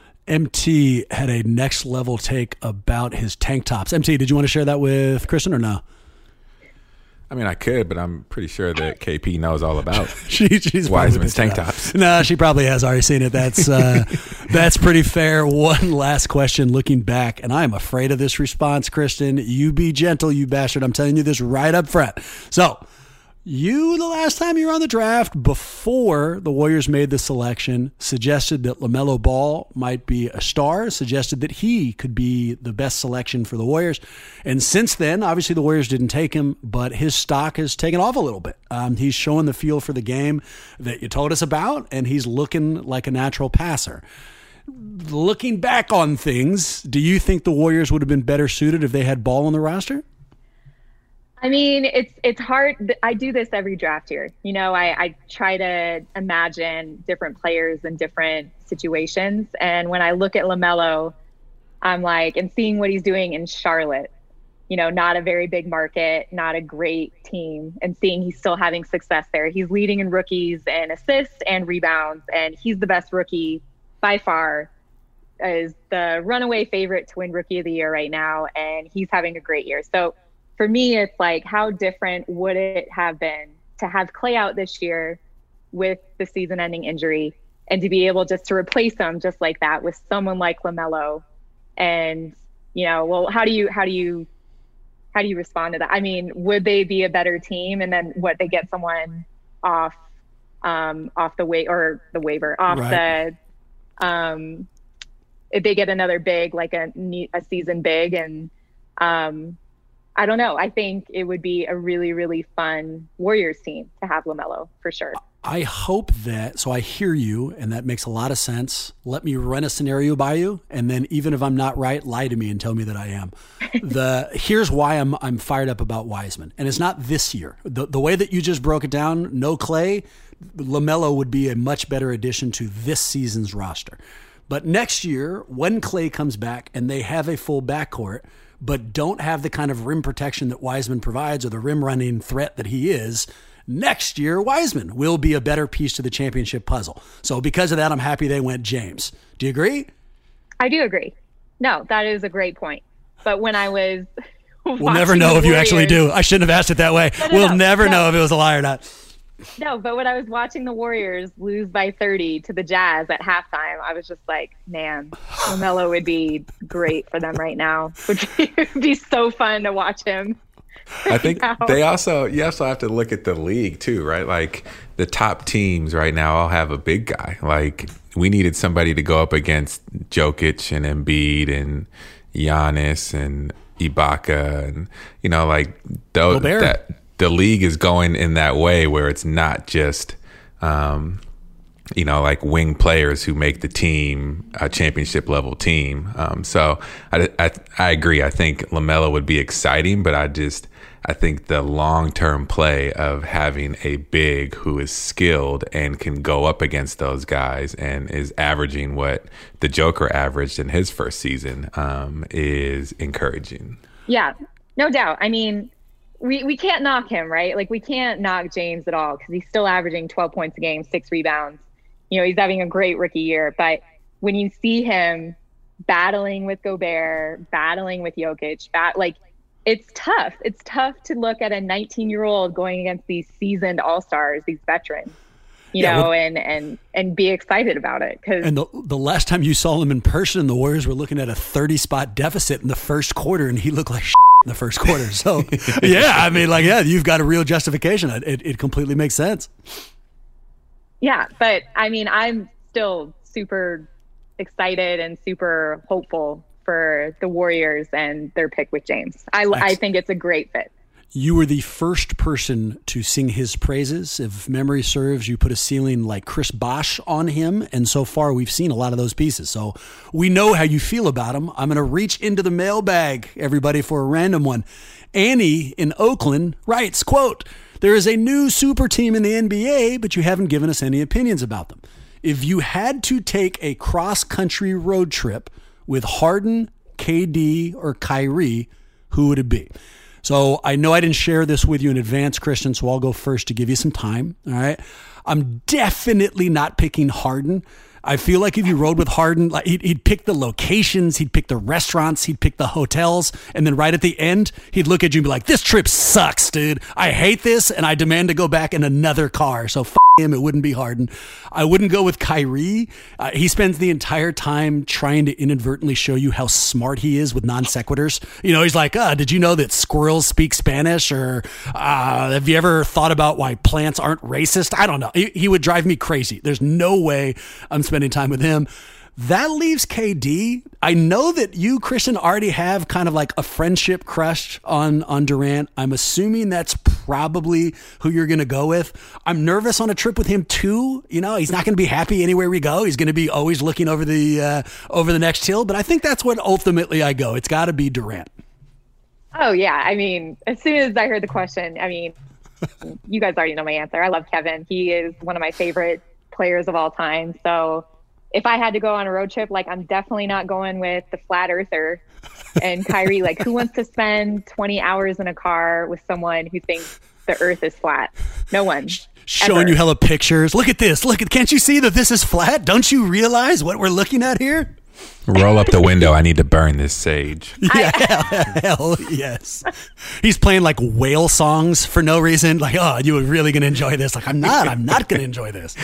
Speaker 4: MT had a next level take about his tank tops. MT, did you want to share that with Kristen or no?
Speaker 5: I mean, I could, but I'm pretty sure that KP knows all about
Speaker 4: she's
Speaker 5: Wiseman's tank tops.
Speaker 4: No, she probably has already seen it. That's pretty fair. One last question looking back, and I'm afraid of this response, Kristen. You be gentle, you bastard. I'm telling you this right up front. So, the last time you were on the draft, before the Warriors made the selection, suggested that LaMelo Ball might be a star, suggested that he could be the best selection for the Warriors. And since then, obviously the Warriors didn't take him, but his stock has taken off a little bit. He's showing the feel for the game that you told us about, and he's looking like a natural passer. Looking back on things, do you think the Warriors would have been better suited if they had Ball on the roster?
Speaker 2: I mean, it's hard. I do this every draft year. I try to imagine different players in different situations. And when I look at LaMelo, I'm like, and seeing what he's doing in Charlotte, not a very big market, not a great team, and seeing he's still having success there. He's leading in rookies and assists and rebounds, and he's the best rookie by far, is the runaway favorite to win Rookie of the Year right now. And he's having a great year. So for me, it's like, how different would it have been to have Clay out this year with the season-ending injury, and to be able just to replace him just like that with someone like LaMelo? And well, how do you respond to that? I mean, would they be a better team? And then what, they get someone off the waiver, right. If they get another big, like a season big, and I don't know. I think it would be a really, really fun Warriors team to have LaMelo, for sure.
Speaker 4: I hope that, so I hear you, and that makes a lot of sense. Let me run a scenario by you, and then even if I'm not right, lie to me and tell me that I am. Here's why I'm fired up about Wiseman, and it's not this year. The way that you just broke it down, no Clay, LaMelo would be a much better addition to this season's roster. But next year, when Clay comes back and they have a full backcourt, but don't have the kind of rim protection that Wiseman provides, or the rim running threat that he is, next year Wiseman will be a better piece to the championship puzzle. So because of that, I'm happy they went James. Do you agree?
Speaker 2: I do agree. No, that is a great point. But when I was
Speaker 4: we'll never know if you actually do. I shouldn't have asked it that way. We'll never know if it was a lie or not.
Speaker 2: No, but when I was watching the Warriors lose by 30 to the Jazz at halftime, I was just like, man, LaMelo would be great for them right now. It would be so fun to watch him.
Speaker 5: I think you also have to look at the league too, right? Like the top teams right now all have a big guy. Like we needed somebody to go up against Jokic and Embiid and Giannis and Ibaka, and that the league is going in that way where it's not just like wing players who make the team a championship level team. So I agree. I think LaMelo would be exciting, but I think the long-term play of having a big who is skilled and can go up against those guys and is averaging what the Joker averaged in his first season is encouraging.
Speaker 2: Yeah, no doubt. I mean, we can't knock him, right? Like, we can't knock James at all because he's still averaging 12 points a game, 6 rebounds. He's having a great rookie year. But when you see him battling with Gobert, battling with Jokic, it's tough. It's tough to look at a 19-year-old going against these seasoned all-stars, these veterans, and be excited about it.
Speaker 4: And the last time you saw him in person, the Warriors were looking at a 30-spot deficit in the first quarter, and he looked like in the first quarter. So, you've got a real justification. It completely makes sense.
Speaker 2: Yeah, but I mean, I'm still super excited and super hopeful for the Warriors and their pick with James. I think it's a great fit.
Speaker 4: You were the first person to sing his praises. If memory serves, you put a ceiling like Chris Bosh on him, and so far we've seen a lot of those pieces. So we know how you feel about him. I'm going to reach into the mailbag, everybody, for a random one. Annie in Oakland writes, quote, "There is a new super team in the NBA, but you haven't given us any opinions about them. If you had to take a cross-country road trip with Harden, KD, or Kyrie, who would it be?" So I know I didn't share this with you in advance, Christian, so I'll go first to give you some time. All right. I'm definitely not picking Harden. I feel like if you rode with Harden, like he'd pick the locations, he'd pick the restaurants, he'd pick the hotels, and then right at the end, he'd look at you and be like, "This trip sucks, dude. I hate this, and I demand to go back in another car." So him, it wouldn't be Harden. I wouldn't go with Kyrie. He spends the entire time trying to inadvertently show you how smart he is with non sequiturs. He's like, "Did you know that squirrels speak Spanish?" Or "Have you ever thought about why plants aren't racist?" I don't know. He would drive me crazy. There's no way I'm spending time with him. That leaves KD. I know that you, Christian, already have kind of like a friendship crush on Durant. I'm assuming that's probably who you're going to go with. I'm nervous on a trip with him too. He's not going to be happy anywhere we go. He's going to be always looking over the next hill. But I think that's what ultimately I go. It's got to be Durant.
Speaker 2: Oh yeah. I mean, as soon as I heard the question, you guys already know my answer. I love Kevin. He is one of my favorite players of all time. So if I had to go on a road trip, I'm definitely not going with the flat earther and Kyrie. Who wants to spend 20 hours in a car with someone who thinks the earth is flat? No one.
Speaker 4: Showing you hella pictures. Look at this. Can't you see that this is flat? Don't you realize what we're looking at here?
Speaker 5: Roll up the window. I need to burn this sage.
Speaker 4: Yeah, hell yes. He's playing whale songs for no reason. You were really going to enjoy this. I'm not going to enjoy this.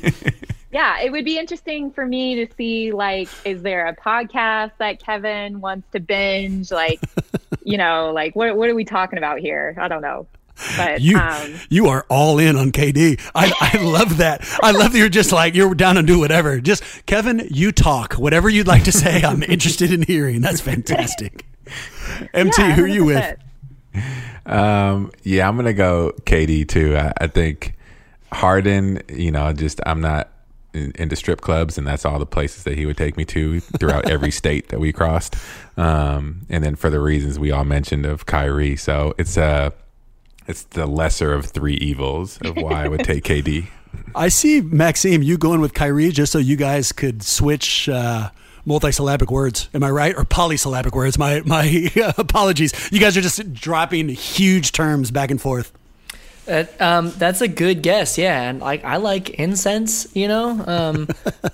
Speaker 2: Yeah, it would be interesting for me to see, is there a podcast that Kevin wants to binge? What are we talking about here? I don't know. But
Speaker 4: you are all in on KD. I love that. I love that you're just you're down to do whatever. Just Kevin, you talk. Whatever you'd like to say, I'm interested in hearing. That's fantastic. MT, who are you with?
Speaker 5: I'm gonna go KD too. I think Harden, I'm not into strip clubs, and that's all the places that he would take me to throughout every state that we crossed. And then for the reasons we all mentioned of Kyrie, so it's the lesser of three evils of why I would take KD.
Speaker 4: I see, Maxime, you going with Kyrie just so you guys could switch multisyllabic words. Am I right? Or polysyllabic words. My apologies. You guys are just dropping huge terms back and forth.
Speaker 6: That's a good guess, yeah. And I like incense, but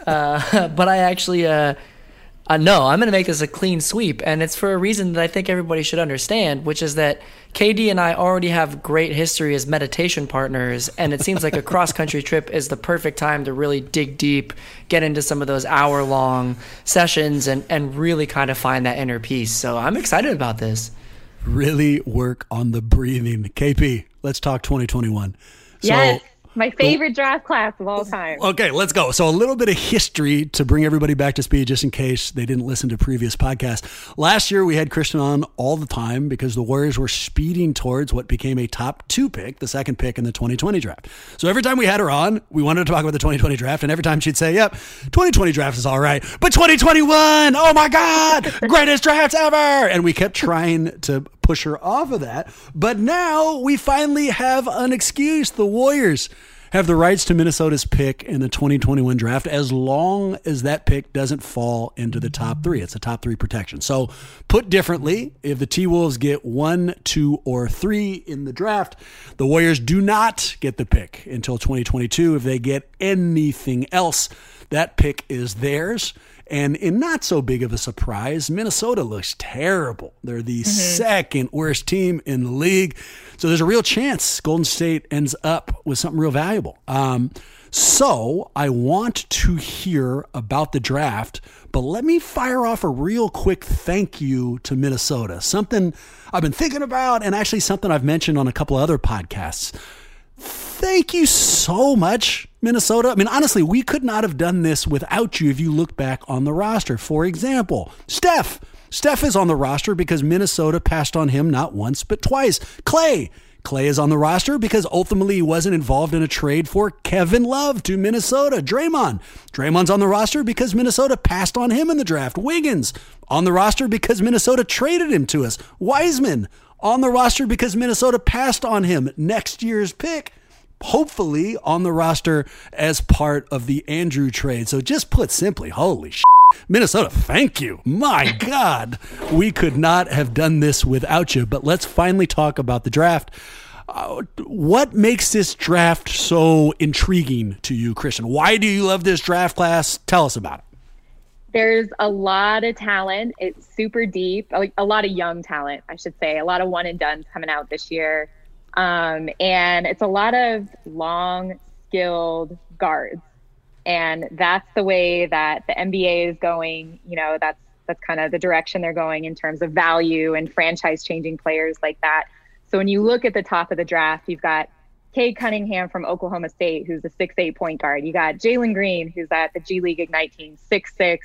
Speaker 6: I actually no, I'm going to make this a clean sweep, and it's for a reason that I think everybody should understand, which is that KD and I already have great history as meditation partners, and it seems like a cross-country trip is the perfect time to really dig deep, get into some of those hour-long sessions, and really kind of find that inner peace. So I'm excited about this.
Speaker 4: Really work on the breathing. KP, let's talk 2021. So
Speaker 2: yes. My favorite draft class of all time.
Speaker 4: Okay, let's go. So a little bit of history to bring everybody back to speed, just in case they didn't listen to previous podcasts. Last year, we had Christian on all the time because the Warriors were speeding towards what became a top 2 pick, the second pick in the 2020 draft. So every time we had her on, we wanted to talk about the 2020 draft, and every time she'd say, yep, 2020 draft is all right, but 2021, oh my God, greatest drafts ever. And we kept trying to push her off of that. But now we finally have an excuse. The Warriors have the rights to Minnesota's pick in the 2021 draft as long as that pick doesn't fall into the top 3. It's a top 3 protection. So put differently, if the T-Wolves get 1, 2, or 3 in the draft, the Warriors do not get the pick until 2022. If they get anything else, that pick is theirs. And in not so big of a surprise, Minnesota looks terrible. They're the second worst team in the league. So there's a real chance Golden State ends up with something real valuable. So I want to hear about the draft, but let me fire off a real quick thank you to Minnesota. Something I've been thinking about, and actually something I've mentioned on a couple of other podcasts. Thank you so much, Minnesota. I mean, honestly, we could not have done this without you if you look back on the roster. For example, Steph. Steph is on the roster because Minnesota passed on him not once, but twice. Clay is on the roster because ultimately he wasn't involved in a trade for Kevin Love to Minnesota. Draymond's on the roster because Minnesota passed on him in the draft. Wiggins on the roster because Minnesota traded him to us. Wiseman on the roster because Minnesota passed on him. Next year's pick, hopefully on the roster as part of the Andrew trade. So just put simply, holy shit, Minnesota, thank you. My God, we could not have done this without you. But let's finally talk about the draft. What makes this draft so intriguing to you, Christian? Why do you love this draft class? Tell us about it.
Speaker 2: There's a lot of talent. It's super deep, like a lot of young talent, I should say. A lot of one and dones coming out this year. And it's a lot of long, skilled guards. And that's the way that the NBA is going. You know, that's kind of the direction they're going in terms of value and franchise changing players like that. So when you look at the top of the draft, you've got Cade Cunningham from Oklahoma State, who's a 6'8" point guard. You got Jalen Green, who's at the G League Ignite team, 6'6".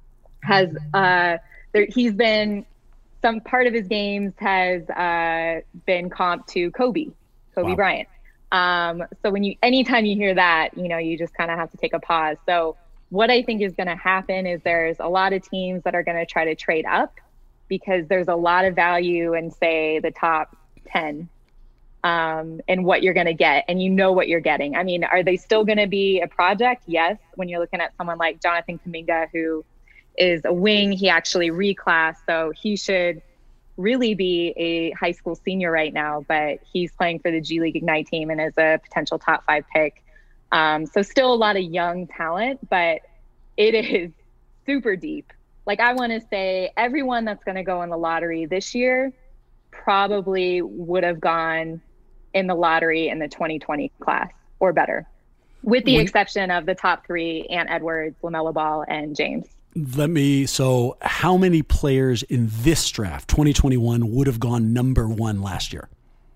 Speaker 2: He's been, some part of his games has been comped to Kobe wow. Bryant. So anytime you hear that, you know, you just kind of have to take a pause. So what I think is going to happen is there's a lot of teams that are going to try to trade up because there's a lot of value in, say, the top 10 and what you're going to get, and you know what you're getting. I mean, are they still going to be a project? Yes. When you're looking at someone like Jonathan Kuminga, who is a wing, he actually reclassed, so he should really be a high school senior right now, but he's playing for the G League Ignite team and is a potential top 5 pick. So still a lot of young talent, but it is super deep. Like, I want to say everyone that's going to go in the lottery this year probably would have gone in the lottery in the 2020 class or better, with the exception of the top 3, Ant Edwards, LaMelo Ball, and James.
Speaker 4: So how many players in this draft, 2021, would have gone number 1 last year?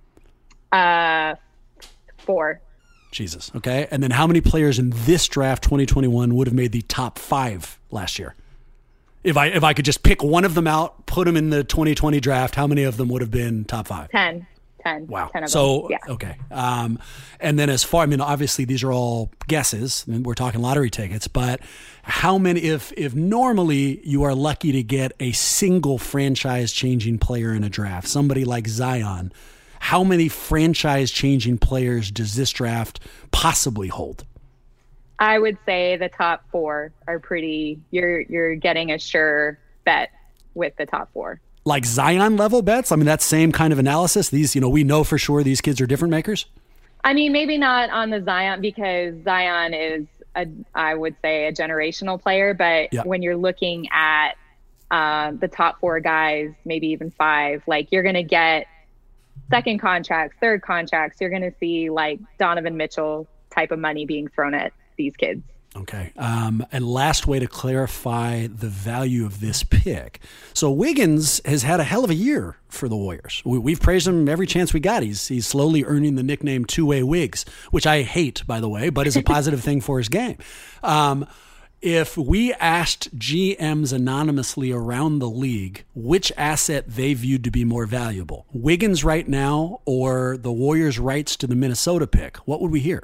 Speaker 2: 4.
Speaker 4: Jesus. Okay. And then how many players in this draft, 2021, would have made the top 5 last year? If I could just pick one of them out, put them in the 2020 draft, how many of them would have been top 5?
Speaker 2: 10.
Speaker 4: Wow.
Speaker 2: 10 of
Speaker 4: so,
Speaker 2: them. Yeah.
Speaker 4: Okay. And then as far, I mean, obviously these are all guesses, and we're talking lottery tickets, but how many, if normally you are lucky to get a single franchise changing player in a draft, somebody like Zion, how many franchise changing players does this draft possibly hold?
Speaker 2: I would say the top 4 are pretty, you're getting a sure bet with the top 4.
Speaker 4: Like Zion level bets? I mean, that same kind of analysis. These, you know, we know for sure these kids are difference makers.
Speaker 2: I mean, maybe not on the Zion, because Zion is, I would say, a generational player. But yeah, when you're looking at the top 4 guys, maybe even 5, like, you're going to get second contracts, third contracts. You're going to see like Donovan Mitchell type of money being thrown at these kids.
Speaker 4: Okay. And last way to clarify the value of this pick. So Wiggins has had a hell of a year for the Warriors. We've praised him every chance we got. He's slowly earning the nickname Two-Way Wiggs, which I hate, by the way, but is a positive thing for his game. If we asked GMs anonymously around the league which asset they viewed to be more valuable, Wiggins right now or the Warriors' rights to the Minnesota pick, what would we hear?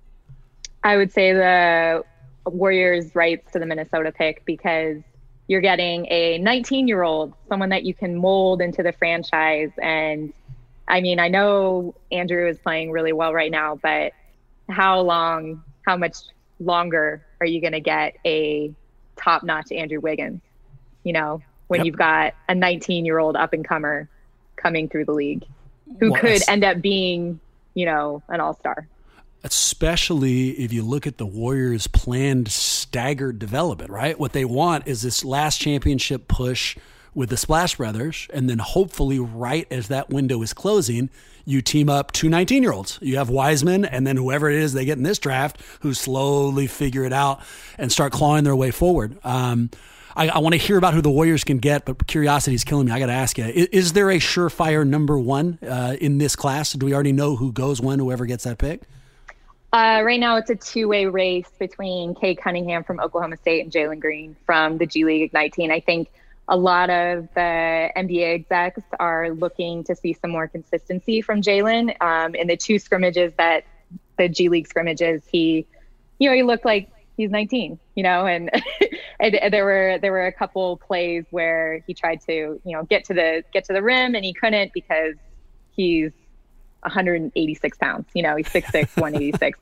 Speaker 2: I would say the Warriors' rights to the Minnesota pick, because you're getting a 19-year-old, someone that you can mold into the franchise. And I mean, I know Andrew is playing really well right now, but how much longer are you going to get a top-notch Andrew Wiggins, when you've got a 19-year-old up-and-comer coming through the league who could end up being, an all-star?
Speaker 4: Especially if you look at the Warriors' planned staggered development, right? What they want is this last championship push with the Splash Brothers, and then hopefully right as that window is closing, you team up two 19-year-olds. You have Wiseman, and then whoever it is they get in this draft who slowly figure it out and start clawing their way forward. I want to hear about who the Warriors can get, but curiosity is killing me. I got to ask you, is there a surefire number one in this class? Do we already know who goes when, whoever gets that pick?
Speaker 2: Right now, it's a two-way race between Kay Cunningham from Oklahoma State and Jalen Green from the G League Ignite team. I think a lot of the NBA execs are looking to see some more consistency from Jalen. In the two scrimmages the G League scrimmages, he looked like he's 19, and there were a couple plays where he tried to, get to the rim and he couldn't because he's 186 pounds, he's 6'6", 186.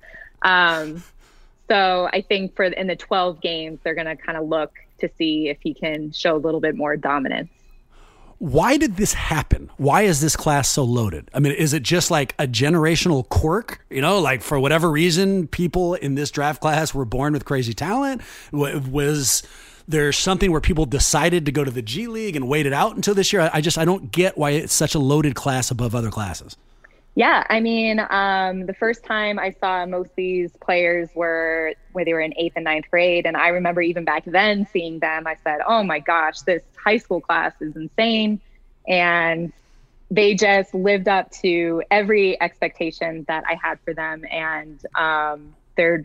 Speaker 2: So I think in the 12 games, they're going to kind of look to see if he can show a little bit more dominance.
Speaker 4: Why did this happen? Why is this class so loaded? I mean, is it just like a generational quirk? Like for whatever reason, people in this draft class were born with crazy talent? Was there something where people decided to go to the G League and wait it out until this year? I don't get why it's such a loaded class above other classes.
Speaker 2: Yeah, I mean, the first time I saw most of these players were when they were in 8th and 9th grade. And I remember even back then seeing them, I said, oh my gosh, this high school class is insane. And they just lived up to every expectation that I had for them. And they're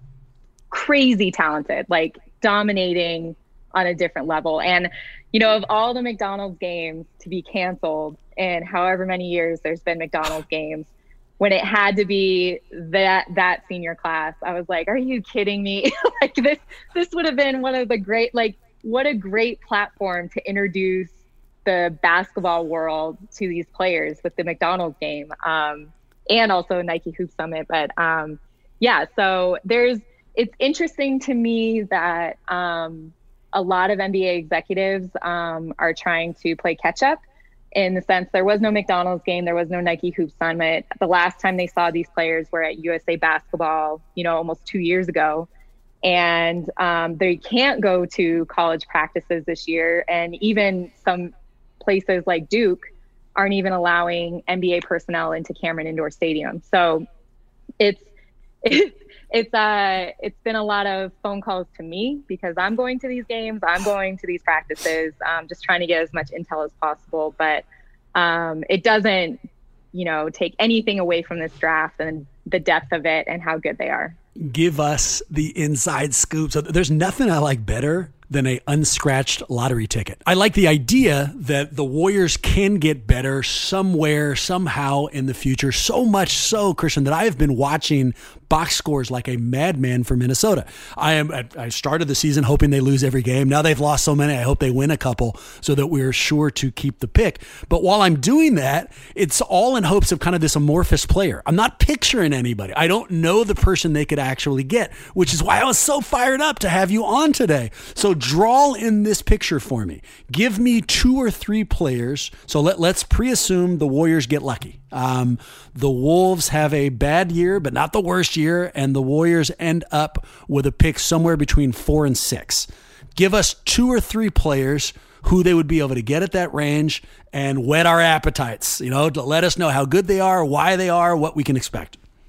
Speaker 2: crazy talented, like dominating on a different level. And, of all the McDonald's games to be canceled, and however many years there's been McDonald's games, when it had to be that senior class, I was like, are you kidding me? Like this would have been one of the great, what a great platform to introduce the basketball world to these players with the McDonald's game, and also Nike Hoop Summit. But so it's interesting to me that a lot of NBA executives are trying to play catch up, in the sense there was no McDonald's game, there was no Nike Hoop Summit. The last time they saw these players were at USA Basketball, almost 2 years ago. And they can't go to college practices this year. And even some places like Duke aren't even allowing NBA personnel into Cameron Indoor Stadium. So it's been a lot of phone calls to me, because I'm going to these games, I'm going to these practices, just trying to get as much intel as possible. But it doesn't, take anything away from this draft and the depth of it and how good they are.
Speaker 4: Give us the inside scoop. So there's nothing I like better than a unscratched lottery ticket. I like the idea that the Warriors can get better somewhere, somehow in the future. So much so, Christian, that I have been watching box scores like a madman for Minnesota. I started the season hoping they lose every game. Now they've lost so many, I hope they win a couple so that we're sure to keep the pick. But while I'm doing that, it's all in hopes of kind of this amorphous player. I'm not picturing anybody. I don't know the person they could actually get, which is why I was so fired up to have you on today. So draw in this picture for me. Give me 2 or 3 players. So let's pre-assume the Warriors get lucky. The Wolves have a bad year, but not the worst year, and the Warriors end up with a pick somewhere between 4 and 6. Give us 2 or 3 players who they would be able to get at that range and whet our appetites, to let us know how good they are, why they are, what we can expect.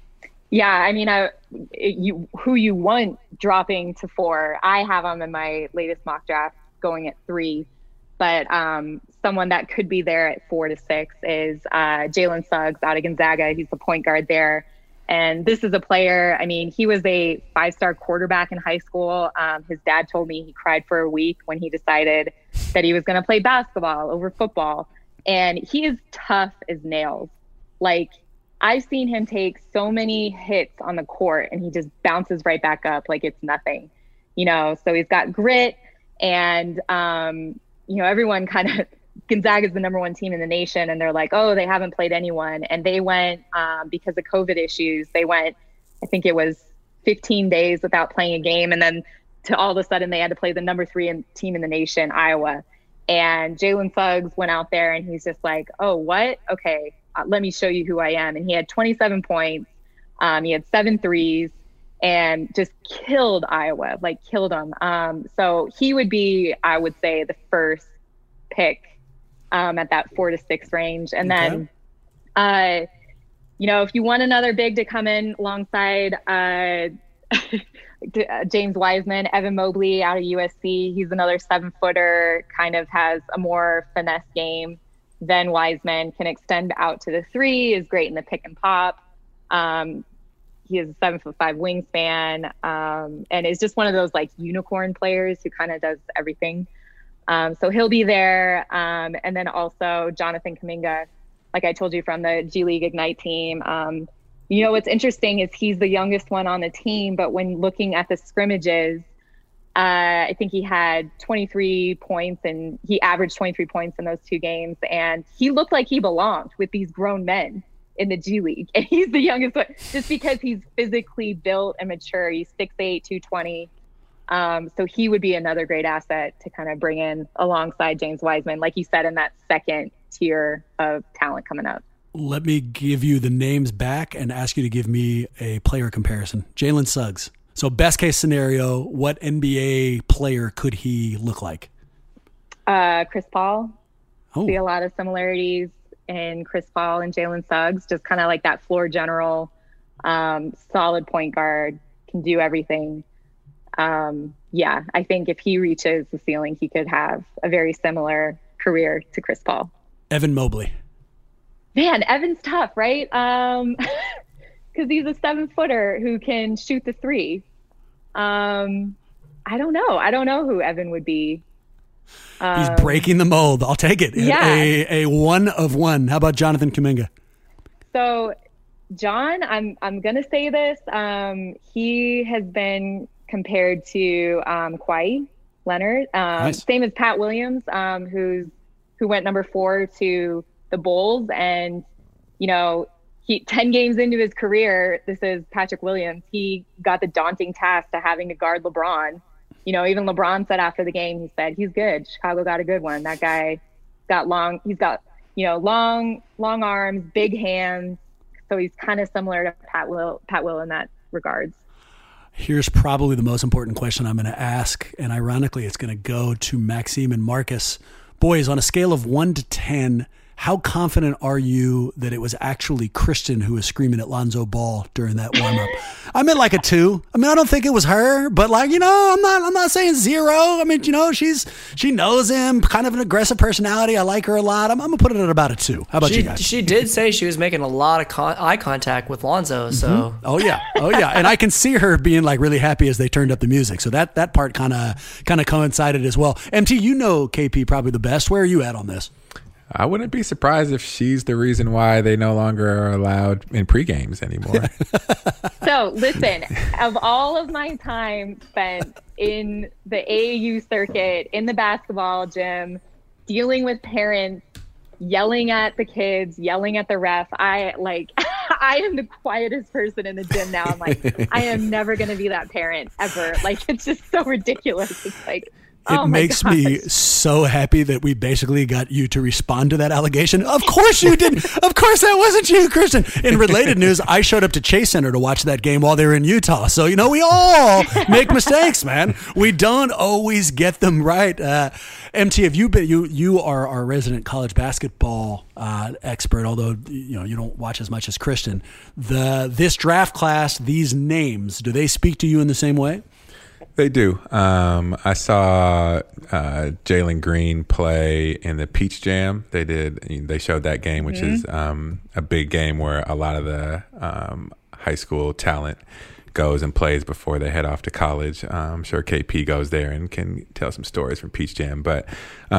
Speaker 2: Yeah, I mean, who you want dropping to 4? I have him in my latest mock draft going at 3, but someone that could be there at 4 to 6 is Jalen Suggs out of Gonzaga. He's the point guard there, and this is a player. I mean, he was a 5-star quarterback in high school. His dad told me he cried for a week when he decided that he was going to play basketball over football, and he is tough as nails. Like, I've seen him take so many hits on the court and he just bounces right back up like it's nothing, so he's got grit and, everyone kind of, Gonzaga is the number 1 team in the nation and they're like, oh, they haven't played anyone. And they went, because of COVID issues, they went, I think it was 15 days without playing a game. And then all of a sudden they had to play the number 3 team in the nation, Iowa. And Jalen Suggs went out there and he's just like, oh, what? Okay. Let me show you who I am. And he had 27 points. He had 7 threes and just killed Iowa, killed them. So he would be, I would say, the first pick at that 4 to 6 range. And then, if you want another big to come in alongside James Wiseman, Evan Mobley out of USC, he's another 7-footer, kind of has a more finesse game than Wiseman, can extend out to the 3, is great in the pick and pop. He has a 7'5" wingspan, and is just one of those unicorn players who kind of does everything. So he'll be there. And then also Jonathan Kuminga, like I told you, from the G League Ignite team. What's interesting is he's the youngest one on the team, but when looking at the scrimmages, I think he had 23 points and he averaged 23 points in those 2 games. And he looked like he belonged with these grown men in the G League. And he's the youngest one just because he's physically built and mature. He's 6'8", 220. So he would be another great asset to kind of bring in alongside James Wiseman, like you said, in that second tier of talent coming up.
Speaker 4: Let me give you the names back and ask you to give me a player comparison. Jalen Suggs. So best case scenario, what NBA player could he look like?
Speaker 2: Chris Paul. See a lot of similarities in Chris Paul and Jalen Suggs, just kind of like that floor general, solid point guard, can do everything. I think if he reaches the ceiling, he could have a very similar career to Chris Paul. Evan Mobley. Man, Evan's tough, right? Because he's a 7-footer who can shoot the 3. I don't know who Evan would be.
Speaker 4: He's breaking the mold. I'll take it.
Speaker 2: Yeah.
Speaker 4: A 1 of 1. How about Jonathan Kuminga?
Speaker 2: So John, I'm going to say this. He has been compared to Kawhi Leonard.
Speaker 4: Nice.
Speaker 2: Same as Pat Williams, who went number 4 to the Bulls. And, he 10 games into his career, this is Patrick Williams, he got the daunting task of having to guard LeBron. Even LeBron said after the game, he said, he's good. Chicago got a good one. That guy he's got, long arms, big hands. So he's kind of similar to Pat Will in that regards.
Speaker 4: Here's probably the most important question I'm going to ask. And ironically, it's going to go to Maxime and Marcus. Boys, on a scale of 1 to 10, how confident are you that it was actually Kristen who was screaming at Lonzo Ball during that warm-up? I'm at a 2. I don't think it was her, but I'm not saying 0. She knows him, kind of an aggressive personality. I like her a lot. I'm gonna put it at about a 2. How about you guys?
Speaker 6: She did say she was making a lot of eye contact with Lonzo. So
Speaker 4: oh yeah, and I can see her being really happy as they turned up the music. So that part kind of coincided as well. MT, KP probably the best. Where are you at on this?
Speaker 5: I wouldn't be surprised if she's the reason why they no longer are allowed in pre-games anymore.
Speaker 2: So listen, of all of my time spent in the AAU circuit, in the basketball gym, dealing with parents, yelling at the kids, yelling at the ref, I am the quietest person in the gym now. I'm I am never going to be that parent ever. It's just so ridiculous. It's Oh my
Speaker 4: makes me so happy that we basically got you to respond to that allegation. Of course you didn't. Of course that wasn't you, Christian. In related news, I showed up to Chase Center to watch that game while they were in Utah. So, we all make mistakes, man. We don't always get them right. MT, have you been, you are our resident college basketball expert, although, you don't watch as much as Christian. This draft class, these names, do they speak to you in the same way?
Speaker 5: They do. I saw Jalen Green play in the Peach Jam. They showed that game, which is a big game where a lot of the high school talent goes and plays before they head off to college. I'm sure KP goes there and can tell some stories from Peach Jam. But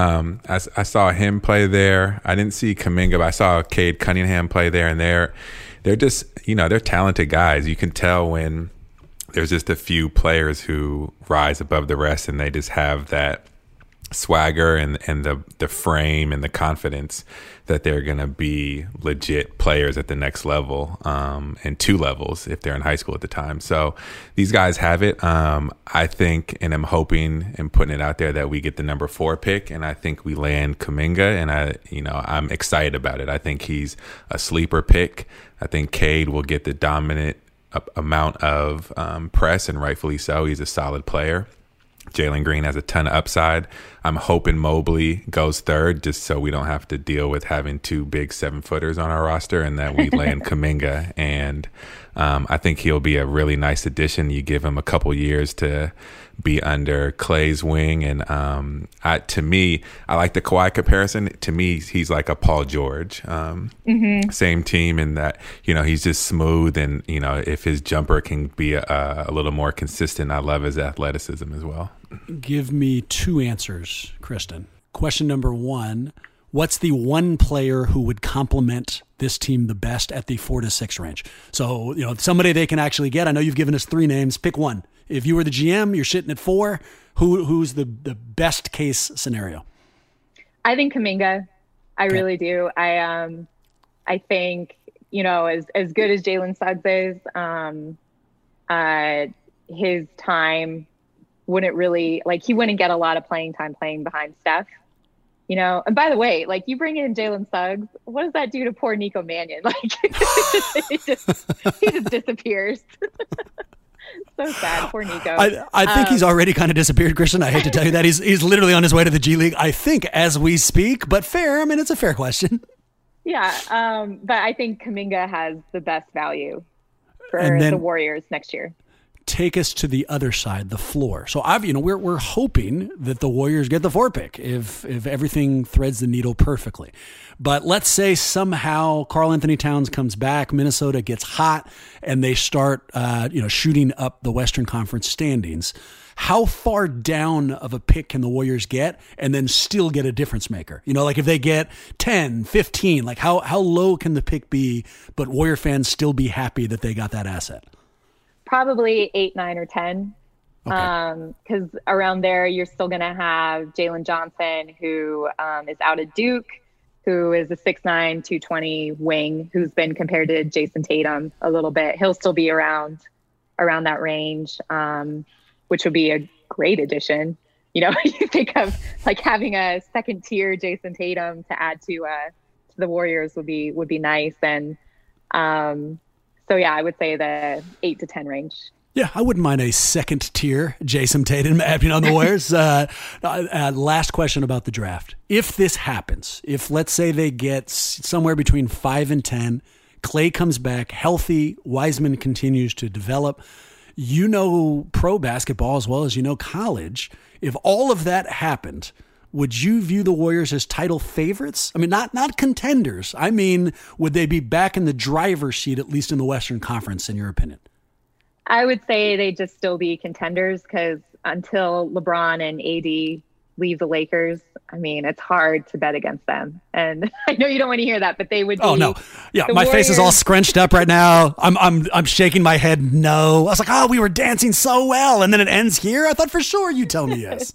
Speaker 5: I saw him play there. I didn't see Kuminga, but I saw Cade Cunningham play there, and they're just they're talented guys. You can tell when there's just a few players who rise above the rest, and they just have that swagger and the frame and the confidence that they're going to be legit players at the next level, and 2 levels if they're in high school at the time. So these guys have it. I think, and I'm hoping and putting it out there, that we get the number 4 pick, and I think we land Kuminga, and I'm excited about it. I think he's a sleeper pick. I think Cade will get the dominant amount of press, and rightfully so. He's a solid player. Jalen Green has a ton of upside. I'm hoping Mobley goes 3rd, just so we don't have to deal with having 2 big 7-footers on our roster, and that we land Kuminga. And I think he'll be a really nice addition. You give him a couple years to be under Clay's wing, and to me, I like the Kawhi comparison. To me, he's like a Paul George, same team in that he's just smooth, and if his jumper can be a little more consistent, I love his athleticism as well.
Speaker 4: Give me 2 answers, Kristen. Question number 1: what's the one player who would complement this team the best at the 4 to 6 range? So somebody they can actually get. I know you've given us 3 names. Pick one. If you were the GM, you're sitting at 4. Who's the best case scenario?
Speaker 2: I think Kuminga. I really do. I think as good as Jalen Suggs is, his time wouldn't really he wouldn't get a lot of playing time playing behind Steph. And by the way, you bring in Jalen Suggs, what does that do to poor Nico Mannion? He just disappears. So sad, poor Nico.
Speaker 4: I think he's already kind of disappeared, Christian. I hate to tell you that. He's literally on his way to the G League, I think, as we speak. But fair. I mean, it's a fair question.
Speaker 2: Yeah, but I think Kuminga has the best value for the Warriors next year.
Speaker 4: Take us to the other side, the floor. So we're hoping that the Warriors get the 4 pick if everything threads the needle perfectly. But let's say somehow Karl Anthony Towns comes back, Minnesota gets hot, and they start shooting up the Western Conference standings. How far down of a pick can the Warriors get and then still get a difference maker? If they get 10, 15, how low can the pick be, but Warrior fans still be happy that they got that asset?
Speaker 2: Probably 8, 9, or 10.
Speaker 4: Okay.
Speaker 2: Because around there, you're still going to have Jalen Johnson, who is out of Duke, who is a 6'9", 220 wing, who's been compared to Jason Tatum a little bit. He'll still be around that range, which would be a great addition. You think of having a second tier Jason Tatum to add to the Warriors would be nice. And so yeah, I would say the 8 to 10 range.
Speaker 4: Yeah, I wouldn't mind a second tier Jason Tatum on the Warriors. Last question about the draft. If this happens, if let's say they get somewhere between 5 and 10, Clay comes back healthy, Wiseman continues to develop, pro basketball as well as college. If all of that happened, would you view the Warriors as title favorites? I mean, not contenders. I mean, would they be back in the driver's seat, at least in the Western Conference, in your opinion?
Speaker 2: I would say they'd just still be contenders because until LeBron and AD leave the Lakers, I mean, it's hard to bet against them. And I know you don't want to hear that, but they would be.
Speaker 4: Oh, no. Yeah, my face is all scrunched up right now. I'm shaking my head no. I was like, we were dancing so well, and then it ends here? I thought for sure you'd tell me yes.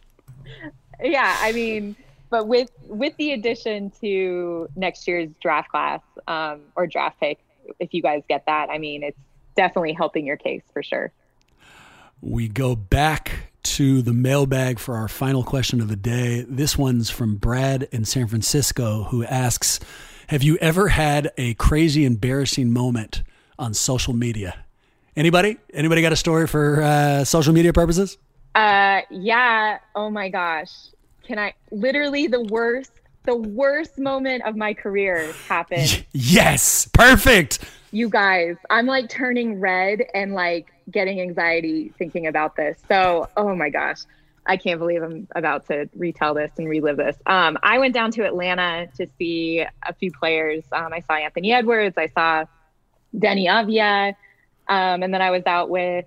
Speaker 2: Yeah, I mean, but with the addition to next year's draft class or draft pick, if you guys get that, I mean, it's definitely helping your case for sure.
Speaker 4: We go back to the mailbag for our final question of the day. This one's from Brad in San Francisco, who asks, have you ever had a crazy, embarrassing moment on social media? Anybody got a story for social media purposes?
Speaker 2: Yeah. Oh my gosh. Literally the worst moment of my career happened.
Speaker 4: Yes. Perfect.
Speaker 2: You guys, I'm like turning red and like getting anxiety thinking about this. So, oh my gosh, I can't believe I'm about to retell this and relive this. I went down to Atlanta to see a few players. I saw Anthony Edwards. I saw Denny Avia. And then I was out with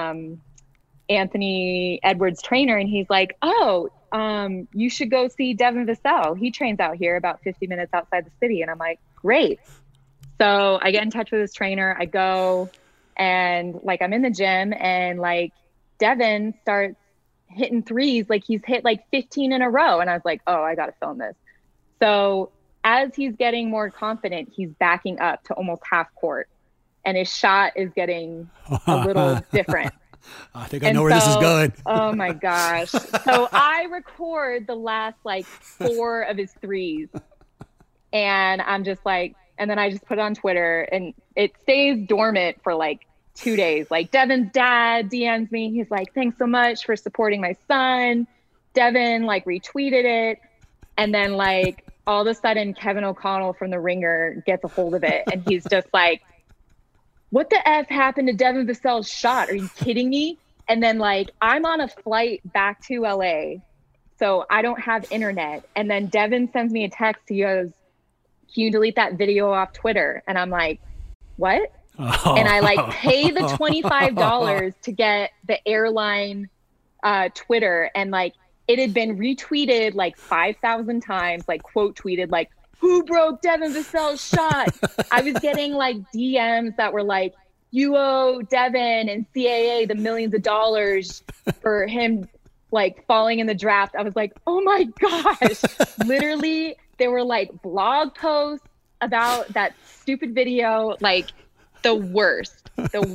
Speaker 2: Anthony Edwards' trainer, and he's like, oh, you should go see Devin Vassell. He trains out here about 50 minutes outside the city. And I'm like, great. So I get in touch with his trainer. I go and like I'm in the gym, and like Devin starts hitting threes. Like he's hit like 15 in a row. And I was like, oh, I got to film this. So as he's getting more confident, he's backing up to almost half court, and his shot is getting a little different.
Speaker 4: I think I know where this is going.
Speaker 2: Oh my gosh. So I record the last like 4 of his threes, and I'm just like, and then I just put it on Twitter, and it stays dormant for like 2 days. Like Devin's dad DMs me. He's like, thanks so much for supporting my son. Devin like retweeted it. And then like all of a sudden Kevin O'Connell from The Ringer gets a hold of it, and he's just like, what the F happened to Devin Vassell's shot? Are you kidding me? And then like I'm on a flight back to LA, so I don't have internet. And then Devin sends me a text. He goes, can you delete that video off Twitter? And I'm like, what? Oh. And I like pay the $25 to get the airline Twitter. And like it had been retweeted like 5,000 times, like quote tweeted, like, who broke Devin Vassell's shot? I was getting like DMs that were like, you owe Devin and CAA the millions of dollars for him like falling in the draft. I was like, oh my gosh. Literally, there were like blog posts about that stupid video, like the worst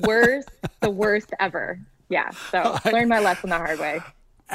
Speaker 2: ever. Yeah. So learned my lesson the hard way.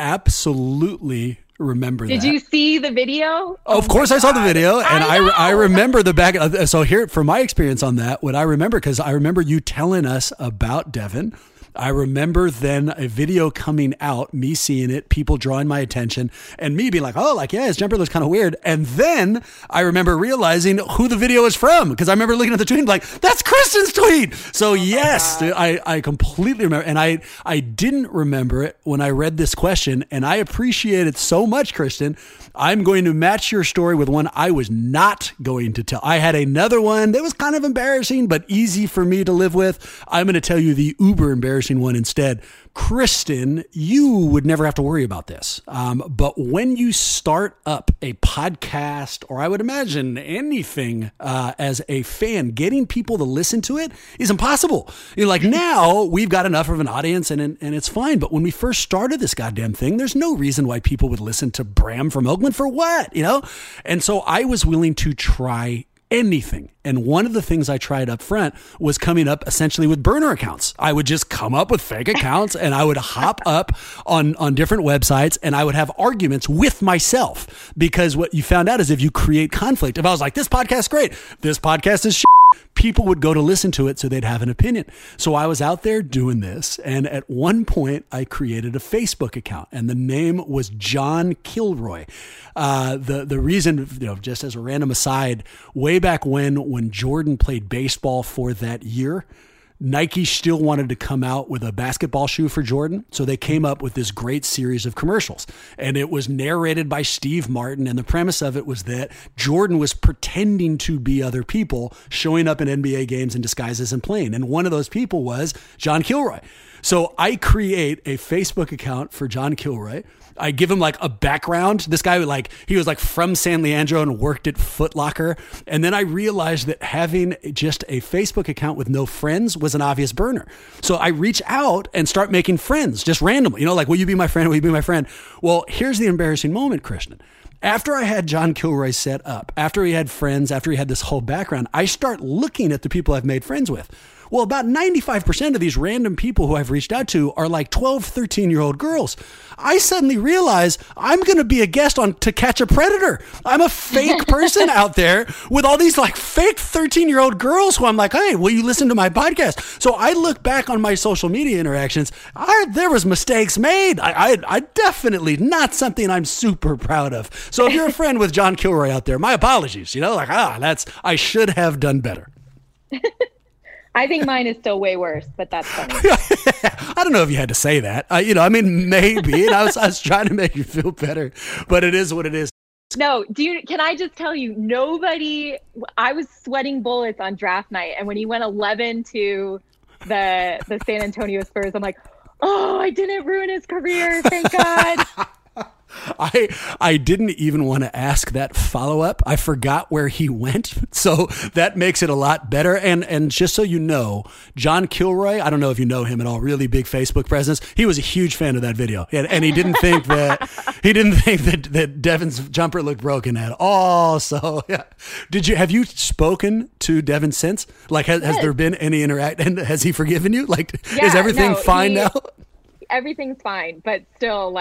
Speaker 4: Absolutely remember that.
Speaker 2: Did you see the video?
Speaker 4: Of course I saw the video, and I remember the back. So here, from my experience on that, what I remember, because I remember you telling us about Devin. I remember then a video coming out, me seeing it, people drawing my attention, and me being like, oh, like, yeah, his jumper looks kind of weird. And then I remember realizing who the video is from, because I remember looking at the tweet and like, that's Kristen's tweet. So yes, I completely remember. And I didn't remember it when I read this question, and I appreciate it so much, Kristen. I'm going to match your story with one I was not going to tell. I had another one that was kind of embarrassing, but easy for me to live with. I'm going to tell you the uber embarrassing one instead. Kristen, you would never have to worry about this. But when you start up a podcast, or I would imagine anything as a fan, getting people to listen to it is impossible. You're like, now we've got enough of an audience and it's fine. But when we first started this goddamn thing, there's no reason why people would listen to Bram from Oakland for what, you know? And so I was willing to try anything. And one of the things I tried up front was coming up essentially with burner accounts. I would just come up with fake accounts, and I would hop up on different websites, and I would have arguments with myself, because what you found out is if you create conflict, if I was like, this podcast is great, this podcast is shit, people would go to listen to it so they'd have an opinion. So I was out there doing this, and at one point I created a Facebook account, and the name was John Kilroy. The reason, you know, just as a random aside, way back when Jordan played baseball for that year, Nike still wanted to come out with a basketball shoe for Jordan. So they came up with this great series of commercials, and it was narrated by Steve Martin. And the premise of it was that Jordan was pretending to be other people, showing up in NBA games in disguises and playing. And one of those people was John Kilroy. So I create a Facebook account for John Kilroy. I give him like a background. This guy, like, he was like from San Leandro and worked at Foot Locker. And then I realized that having just a Facebook account with no friends was an obvious burner. So I reach out and start making friends just randomly, you know, like, will you be my friend? Will you be my friend? Well, here's the embarrassing moment, Kristen. After I had John Kilroy set up, after he had friends, after he had this whole background, I start looking at the people I've made friends with. Well, about 95% of these random people who I've reached out to are like 12, 13-year-old girls. I suddenly realize I'm going to be a guest on To Catch a Predator. I'm a fake person out there with all these like fake 13-year-old girls who I'm like, hey, will you listen to my podcast? So I look back on my social media interactions. There was mistakes made. I definitely not something I'm super proud of. So if you're a friend with John Kilroy out there, my apologies. I should have done better.
Speaker 2: I think mine is still way worse, but that's funny.
Speaker 4: I don't know if you had to say that. Maybe. And I was trying to make you feel better, but it is what it is.
Speaker 2: No, can I just tell you, I was sweating bullets on draft night. And when he went 11 to the San Antonio Spurs, I'm like, oh, I didn't ruin his career. Thank God.
Speaker 4: I didn't even want to ask that follow-up. I forgot where he went. So that makes it a lot better. And just so you know, John Kilroy, I don't know if you know him at all, really big Facebook presence. He was a huge fan of that video. And he didn't think that Devin's jumper looked broken at all. So yeah. Have you spoken to Devin since? Like, has there been any and has he forgiven you? Like, is everything fine now?
Speaker 2: Everything's fine, but still,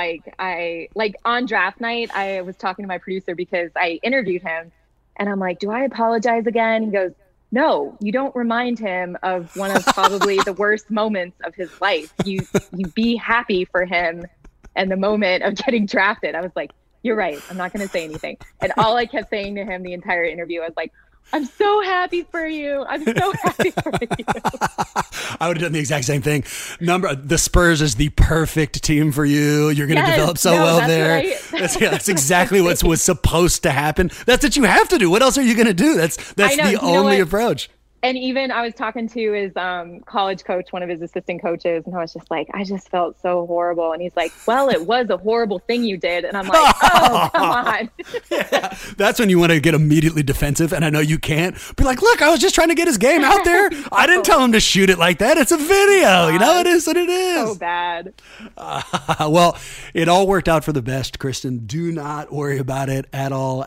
Speaker 2: on draft night, I was talking to my producer because I interviewed him, and I'm like, do I apologize again? He goes, no, you don't remind him of one of probably the worst moments of his life. You be happy for him and the moment of getting drafted. I was like, you're right. I'm not going to say anything. And all I kept saying to him the entire interview, I was like, I'm so happy for you. I'm so happy for you.
Speaker 4: I would have done the exact same thing. The Spurs is the perfect team for you. You're going to develop well there. That's exactly what was supposed to happen. That's what you have to do. What else are you going to do? That's the only approach.
Speaker 2: And even I was talking to his college coach, one of his assistant coaches, and I was just like, I just felt so horrible. And he's like, well, it was a horrible thing you did. And I'm like, oh, come on.
Speaker 4: Yeah, that's when you want to get immediately defensive. And I know you can't. Be like, look, I was just trying to get his game out there. I didn't tell him to shoot it like that. It's a video. It is what it is.
Speaker 2: So bad.
Speaker 4: Well, it all worked out for the best, Kristen. Do not worry about it at all.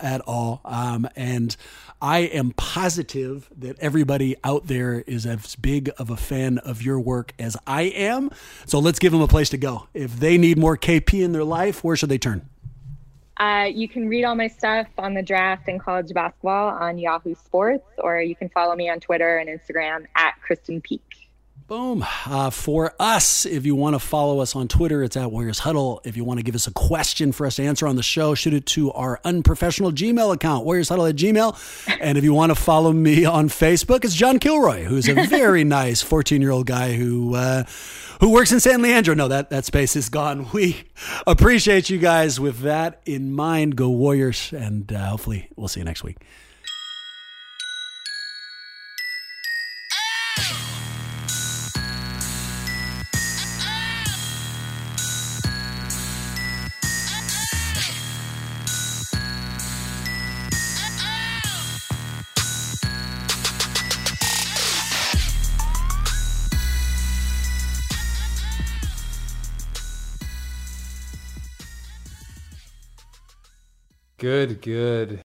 Speaker 4: And I am positive that everybody out there is as big of a fan of your work as I am. So let's give them a place to go. If they need more KP in their life, where should they turn?
Speaker 2: You can read all my stuff on the draft and college basketball on Yahoo Sports, or you can follow me on Twitter and Instagram at Kristen Peak.
Speaker 4: Boom. For us, if you want to follow us on Twitter, it's at Warriors Huddle. If you want to give us a question for us to answer on the show, shoot it to our unprofessional Gmail account, warriorshuddle@gmail. And if you want to follow me on Facebook, it's John Kilroy, who's a very nice 14-year-old guy who works in San Leandro. No, that space is gone. We appreciate you guys. With that in mind, go Warriors, and hopefully we'll see you next week.
Speaker 3: Good.